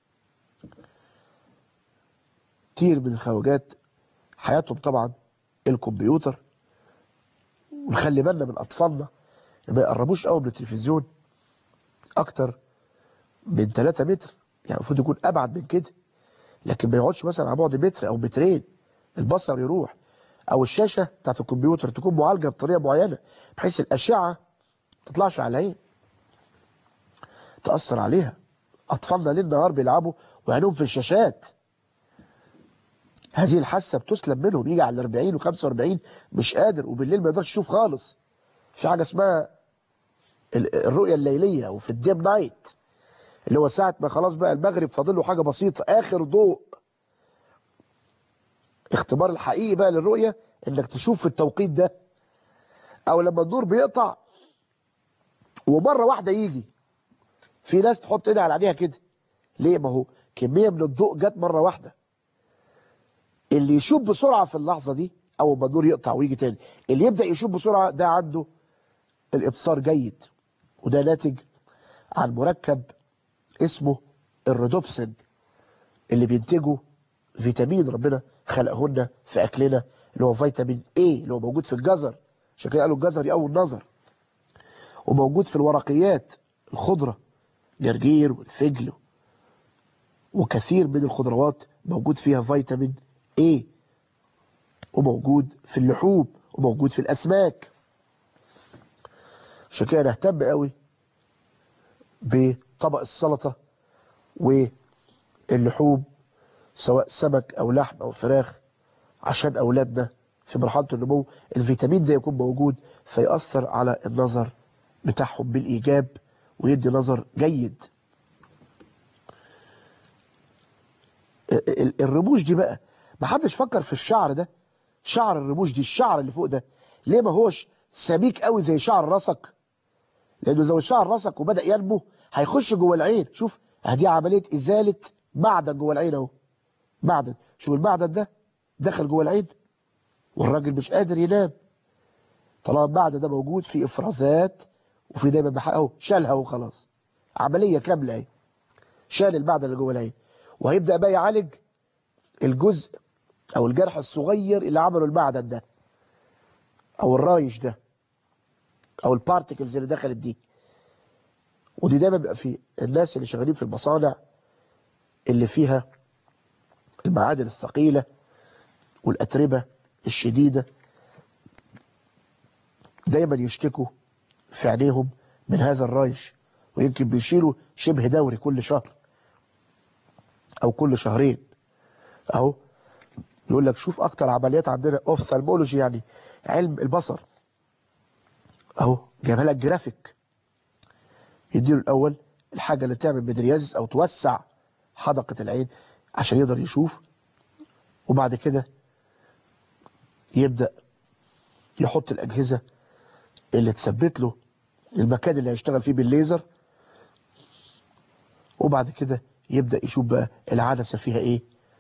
كتير من الخواجات حياتهم طبعا الكمبيوتر. ونخلي بالنا من أطفالنا ما يقربوش قوي من التلفزيون أكتر من ثلاثة متر. يعني المفروض يكون أبعد من كده، لكن ما يقعدش مثلا على بعد متر أو مترين، البصر يروح. أو الشاشة بتاعت الكمبيوتر تكون معالجة بطريقة معينة بحيث الأشعة ما تطلعش على العين تأثر عليها. أطفالنا ليل نهار بيلعبوا وعينهم في الشاشات. هذه الحاسة بتسلب منهم، يجي على أربعين وخمسة وأربعين مش قادر، وبالليل ما يقدرش يشوف خالص. في حاجة اسمها الرؤية الليلية وفي الديم نايت اللي هو ساعة ما خلاص بقى المغرب فاضل له حاجة بسيطة آخر ضوء. اختبار الحقيقي بقى للرؤية انك تشوف في التوقيت ده، او لما النور بيقطع ومرة واحدة يجي. في ناس تحط ايدها على عينيها كده. ليه؟ ما هو كمية من الضوء جت مرة واحدة. اللي يشوف بسرعة في اللحظة دي اول ما النور يقطع ويجي تاني، اللي يبدأ يشوف بسرعة ده عنده الابصار جيد. وده ناتج عن مركب اسمه الرودوبسين اللي بينتجه فيتامين ربنا خلقهن في اكلنا، اللي هو فيتامين ايه اللي هو موجود في الجزر. عشان كده قالوا الجزر يقوي النظر. وموجود في الورقيات الخضرة، جرجير والفجل وكثير من الخضروات موجود فيها فيتامين ايه. وموجود في اللحوم وموجود في الاسماك. عشان كده نهتم قوي بطبق السلطة واللحوم سواء سمك او لحم او فراخ، عشان اولادنا في مرحلة النمو الفيتامين ده يكون موجود فيأثر على النظر بتاعهم بالإيجاب ويدي نظر جيد. الرموش دي بقى ما حدش فكر في الشعر ده. شعر الرموش دي الشعر اللي فوق ده ليه ما هوش سميك قوي زي شعر راسك؟ لأنه لو شعر راسك وبدأ ينمو هيخش جوه العين. شوف دي عملية إزالة معدن جوه العين اهو. معدن. شوف المعدن ده دخل جوه العين والراجل مش قادر ينام. طالما المعدن ده موجود في إفرازات وفي دايما بحقه شالها وخلاص. عملية كاملة اهي. شال المعدن اللي جوه العين وهيبدأ بقى يعالج الجزء او الجرح الصغير اللي عمله المعدن ده او الرايش ده او البارتيكلز اللي دخلت دي. ودي دايما بيبقى في الناس اللي شغالين في المصانع اللي فيها المعادن الثقيلة والأتربة الشديدة دايما يشتكوا في عينيهم من هذا الرايش. ويمكن بيشيلوا شبه دوري كل شهر او كل شهرين اهو. يقول لك شوف اكتر عمليات عندنا اوفثالمولوجي يعني علم البصر اهو جايبها لك جرافيك. يديله الاول الحاجه اللي تعمل مدريازيس او توسع حدقه العين عشان يقدر يشوف. وبعد كده يبدأ يحط الأجهزة اللي تثبت له المكان اللي هيشتغل فيه بالليزر. وبعد كده يبدأ يشوف بقى العدسة فيها ايه،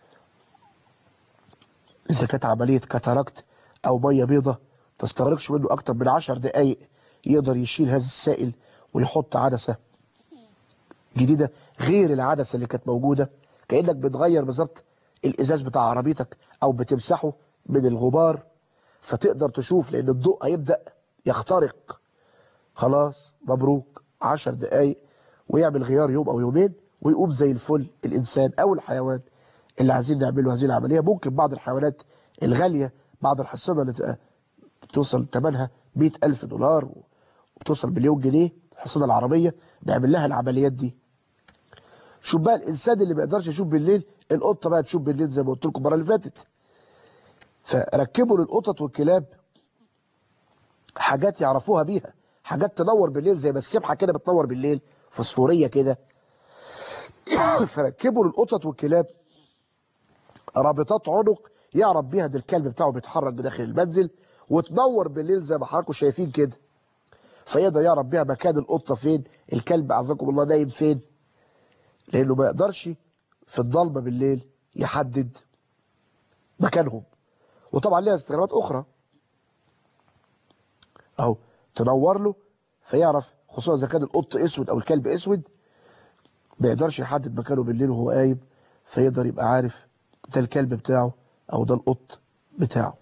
إذا كانت عملية كاتاراكت أو مية بيضة تستغرقش منه أكتر من عشر دقايق، يقدر يشيل هذا السائل ويحط عدسة جديدة غير العدسة اللي كانت موجودة. كأنك بتغير بالظبط الإزاز بتاع عربيتك أو بتمسحه من الغبار، فتقدر تشوف لأن الضوء هيبدأ يخترق. خلاص مبروك، عشر دقايق ويعمل غيار يوم أو يومين ويقوم زي الفل. الإنسان أو الحيوان اللي عايزين نعمله هذه العملية، ممكن بعض الحيوانات الغالية، بعض الحصانة اللي بتوصل ثمنها مئة ألف دولار وبتوصل مليون جنيه، الحصانة العربية، نعمل لها العمليات دي. شوف بقى الإنسان اللي ما يقدرش يشوف بالليل، القطة بقى تشوف بالليل زي ما قلت لكم المرة اللي فاتت. فركبوا للقطط والكلاب حاجات يعرفوها بيها، حاجات تنور بالليل زي ما السبحة كده بتنور بالليل، فوسفورية كده. فركبوا للقطط والكلاب رابطات عنق يعرف بيها ان الكلب بتاعه بيتحرك بداخل المنزل، وتنور بالليل زي ما حضراتكم شايفين كده. فيقدر يعرف بيها مكان القطة فين، الكلب اعزكم الله نايم فين، لانه ما يقدرش في الضلمه بالليل يحدد مكانهم. وطبعا ليها استخدامات اخرى، اهو تنور له فيعرف، خصوصا اذا كان القط اسود او الكلب اسود ما يقدرش يحدد مكانه بالليل وهو قايم، فيقدر يبقى عارف ده الكلب بتاعه او ده القط بتاعه.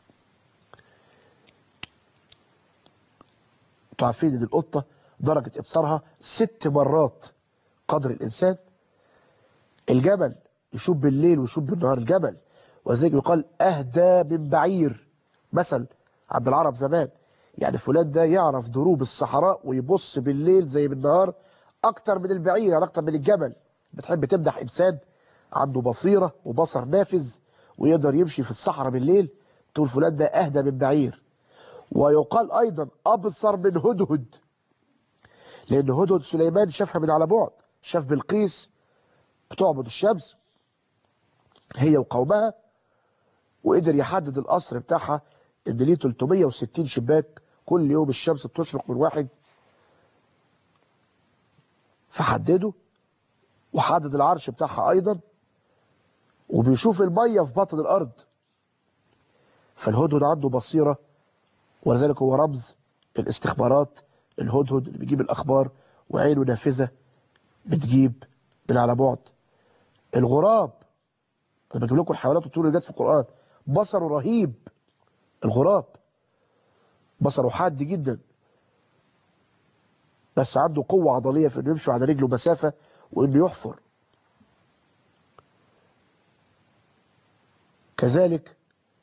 انتوا عارفين ان القطه درجه ابصارها ست مرات قدر الانسان. الجمل يشوف بالليل ويشوف بالنهار، الجمل، وذلك يقال اهدى من بعير. مثل عبد العرب زمان، يعني فلان ده يعرف دروب الصحراء ويبص بالليل زي بالنهار اكتر من البعير، يعني اكتر من الجمل. بتحب تمدح انسان عنده بصيره وبصر نافذ ويقدر يمشي في الصحراء بالليل، تقول فلان ده اهدى من بعير. ويقال ايضا ابصر من هدهد، لان هدهد سليمان شافها من على بعد، شاف بلقيس بتعبد الشمس هي وقومها، وقدر يحدد القصر بتاعها ان ليه ثلاثمئة وستين شباك، كل يوم الشمس بتشرق من واحد، فحدده وحدد العرش بتاعها ايضا، وبيشوف الميه في بطن الارض. فالهدهد عنده بصيره، ولذلك هو رمز الاستخبارات، الهدهد اللي بيجيب الاخبار وعينه نافذه بتجيب من على بعد. الغراب، انا بجيب لكم الحيوانات والطيور اللي جت في القران، بصره رهيب. الغراب بصره حاد جدا، بس عنده قوه عضليه في انه يمشي على رجله مسافه وانه يحفر. كذلك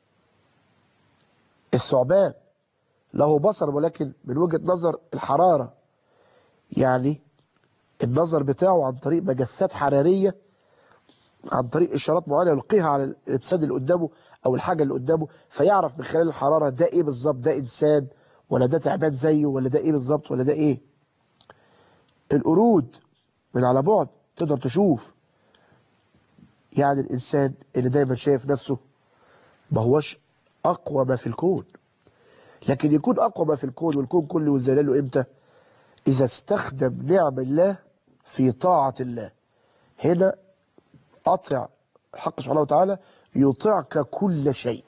الثعبان له بصر، ولكن من وجهة نظر الحرارة، يعني النظر بتاعه عن طريق مجسات حرارية، عن طريق إشارات معينة يلقيها على الإنسان اللي قدامه أو الحاجة اللي قدامه، فيعرف من خلال الحرارة ده إيه بالظبط، ده إنسان ولا ده تعبان زيه ولا ده إيه بالظبط ولا ده إيه. القرود من على بعد تقدر تشوف، يعني الإنسان اللي دايما شايف نفسه ما هوش أقوى ما في الكون، لكن يكون أقوى ما في الكون والكون كله وزلاله إمتى؟ إذا استخدم نعم الله في طاعة الله. هنا أطع الحق سبحانه وتعالى يطيعك كل شيء.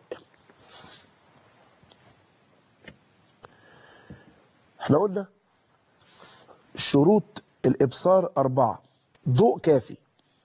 احنا قلنا شروط الإبصار أربعة: ضوء كافي،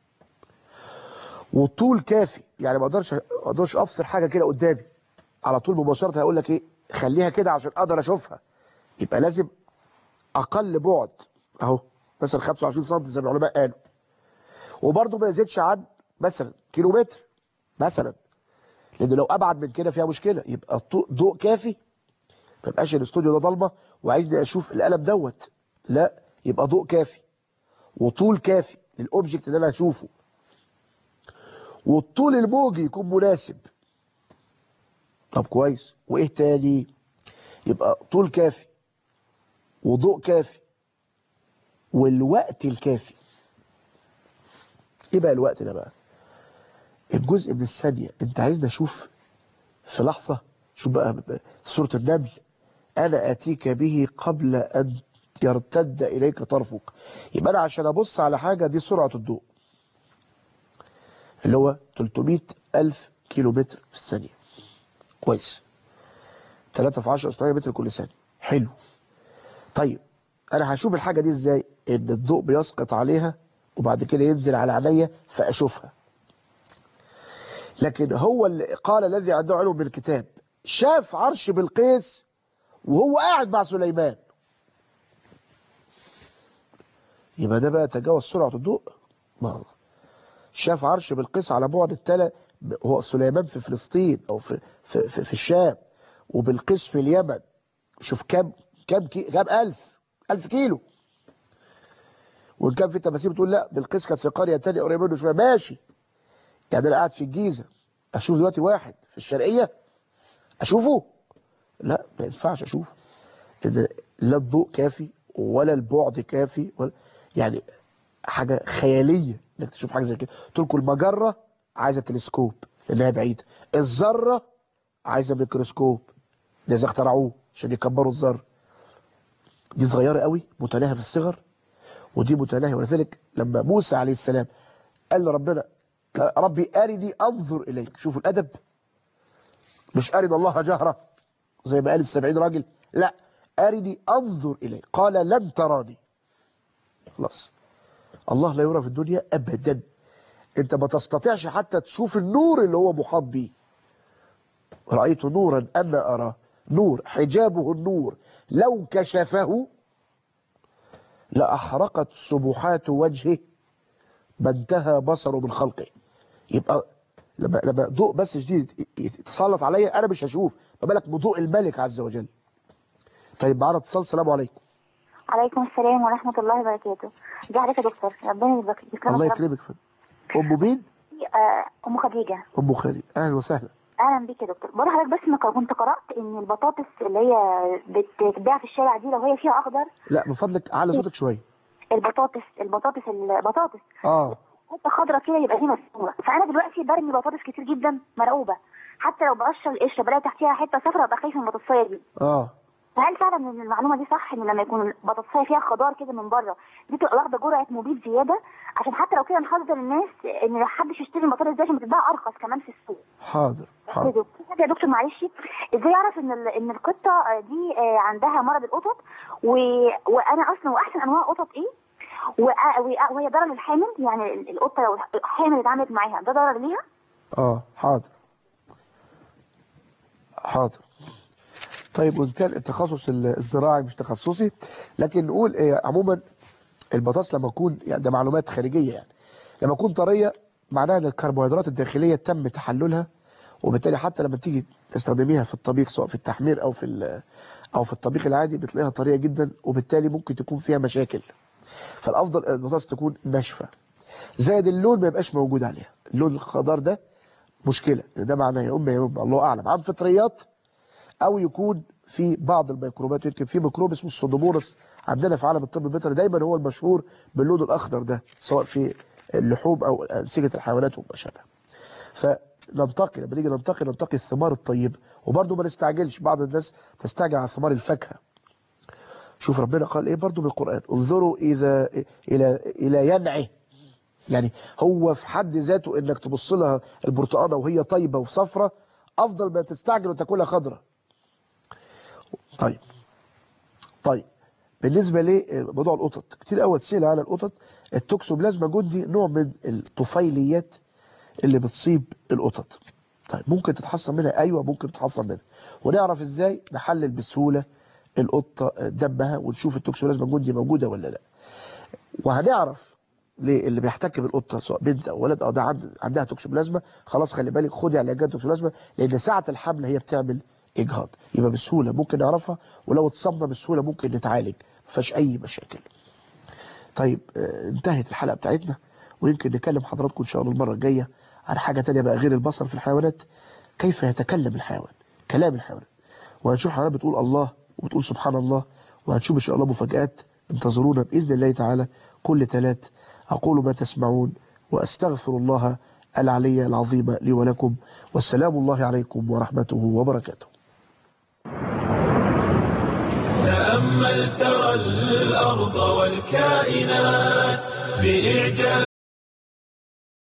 وطول كافي، يعني ما اقدرش ما اقدرش ابصر حاجه كده قدامي على طول مباشره، هقول لك ايه خليها كده عشان اقدر اشوفها، يبقى لازم اقل بعد، اهو مثلا خمسة وعشرين سم زي ما العلماء قالوا، وبرده ما يزيدش عن مثلا كيلومتر مثلا، لان لو ابعد من كده فيها مشكله. يبقى ضوء كافي، ما يبقاش الاستوديو ده ضلمه وعايزني اشوف القلم دوت، لا، يبقى ضوء كافي، وطول كافي للاوبجكت اللي انا هشوفه، والطول الموجي يكون مناسب. طب كويس، وايه تاني؟ يبقى طول كافي وضوء كافي والوقت الكافي. ايه بقى الوقت ده بقى؟ الجزء من الثانية انت عايزني اشوف في لحظة. شوف بقى سورة النمل، انا اتيك به قبل ان يرتد اليك طرفك. يبقى انا عشان ابص على حاجة دي سرعة الضوء اللي هو ثلاثمائة ألف كيلو متر في الثانية. كويس. ثلاثة في عشرة أسطورية متر كل ثانية. حلو. طيب انا هشوف الحاجة دي ازاي؟ ان الضوء بيسقط عليها وبعد كده ينزل على عينيا فاشوفها. لكن هو اللي قال الذي عنده علم بالكتاب شاف عرش بلقيس وهو قاعد مع سليمان. يبقى ده بقى تجاوز سرعة الضوء. ما هو شاف عرش بلقيس على بعد التلا. هو سليمان في فلسطين او في في في, في الشام وبلقيس في اليمن. شوف كام كام كي كام ألف ألف كيلو. وإن كان في تماثيل بتقول لا بلقيس كانت في قرية تانية قريبة منه شوية. ماشي. يعني أنا قاعد في الجيزة أشوف دلوقتي واحد في الشرقية أشوفه؟ لا ما ينفعش أشوفه. لأن لا الضوء كافي ولا البعد كافي ولا يعني حاجة خيالية إنك تشوف حاجة زي كده. تقول المجرة عايزة تلسكوب لأنها بعيدة. الذرة عايزة ميكروسكوب. ده إذا اخترعوه عشان يكبروا الذرة. دي صغيرة قوي متناهية في الصغر ودي متناهية. ولذلك لما موسى عليه السلام قال لربنا ربي أرني أنظر إليك. شوفوا الأدب. مش أرني الله جهرة زي ما قال السبعين راجل. لا أرني أنظر إليك. قال لن تراني. خلاص. الله لا يرى في الدنيا أبدا. أنت ما تستطيعش حتى تشوف النور اللي هو محاط به. رأيت نورا أنا أرى. نور حجابه النور لو كشفه لأحرقت سبحات وجهه ما انتهى بصره من خلقه. يبقى لما لما ضوء بس شديد يتسلط عليا انا مش هشوف، ما بالك بضوء الملك عز وجل. طيب معانا اتصال. السلام عليكم. عليكم السلام ورحمة الله وبركاته. ازي حضرتك يا دكتور؟ ربنا يكرمك. الله يكرمك. ام مين؟ آه ام خديجة. ام خالد. اهلا وسهلا. اهلا بيك يا دكتور. بقول لحضرتك بس ما كنت قرأت ان البطاطس اللي هي بتتباع في الشارع دي لو هي فيها اخضر. لا من فضلك على صوتك شويه. البطاطس البطاطس البطاطس اه حته خضرا كده يبقى دي مسمومه. فانا دلوقتي برمي بطاطس كتير جدا مرقوبه، حتى لو بقشر القشره بلاقي تحتيها حته صفرا ببقى خايفه من البطاطسيه دي. اه فهل فعلا ان المعلومه دي صح، ان لما يكون البطاطسيه فيها خضار كده من بره دي تبقى واخده جرعه مبيد زياده، عشان حتى لو كده نحذر الناس ان ما حدش يشتري البطاطس دي عشان بتتباع ارخص كمان في السوق. حاضر حاضر. يا دكتور معلش، ازاي اعرف ان ان القطه دي عندها مرض القطط و... وانا اصلا واحسن انواع قطط ايه وهي ضرر للحامل؟ يعني القطه لو حامل اتعاملت معاها ده ضرر ليها؟ اه حاضر حاضر. طيب وان كان التخصص الزراعي مش تخصصي، لكن نقول ايه عموما البطاطس لما تكون يعني ده معلومات خارجيه يعني لما تكون طريه معناها ان الكربوهيدرات الداخليه تم تحللها، وبالتالي حتى لما تيجي تستخدميها في الطبيخ سواء في التحمير او في او في الطبيخ العادي بتلاقيها طريه جدا، وبالتالي ممكن تكون فيها مشاكل. فالافضل البطاطس تكون ناشفه. زائد اللون ما يبقاش موجود عليها. اللون الخضار ده مشكله، ده معناه يا اما يا اما الله اعلم عن فطريات او يكون في بعض الميكروبات. يمكن في ميكروب اسمه السودوموناس عندنا في عالم الطب البيطري دايما هو المشهور باللون الاخضر ده سواء في اللحوم او انسجه الحيوانات وما شابه. فننتقي لما نيجي ننتقي ننتقي الثمار الطيبه، وبرده ما نستعجلش. بعض الناس تستعجل على ثمار الفاكهه. شوف ربنا قال ايه برده من القران انظروا اذا الى الى ينعه. يعني هو في حد ذاته انك تبص لها البرتقانه وهي طيبه وصفرة افضل ما تستعجل وتاكلها خضراء. طيب طيب بالنسبه لموضوع القطط كتير قوي تسال على القطط. التوكسوبلازما جندي نوع من الطفيليات اللي بتصيب القطط. طيب ممكن تتحصن منها؟ ايوه ممكن تتحصن منها. ونعرف ازاي؟ نحلل بسهوله القطه دمها ونشوف التوكسوبلازما جندي موجوده ولا لا. وهنعرف ليه اللي بيحتك بالقطه سواء بنت او ولد اه ده عندها توكسوبلازما، خلاص خلي بالك خدي علاجات توكسوبلازما لان ساعه الحمل هي بتعمل اجهاض. يبقى بسهوله ممكن نعرفها، ولو اتصابنا بسهوله ممكن نتعالج، ما فيهاش اي مشاكل. طيب آه انتهت الحلقه بتاعتنا، ويمكن نكلم حضراتكم ان شاء الله المره الجايه عن حاجه ثانيه بقى غير البصر في الحيوانات، كيف يتكلم الحيوان، كلام الحيوان. وهنشوف حيوانات بتقول الله وبتقول سبحان الله، وهنشوف ان شاء الله مفاجآت. انتظرونا باذن الله تعالى كل ثلاث. اقول ما تسمعون واستغفر الله العلية العظيمة لي ولكم، والسلام الله عليكم ورحمته وبركاته. تأمل ترى الأرض والكائنات بإعجاب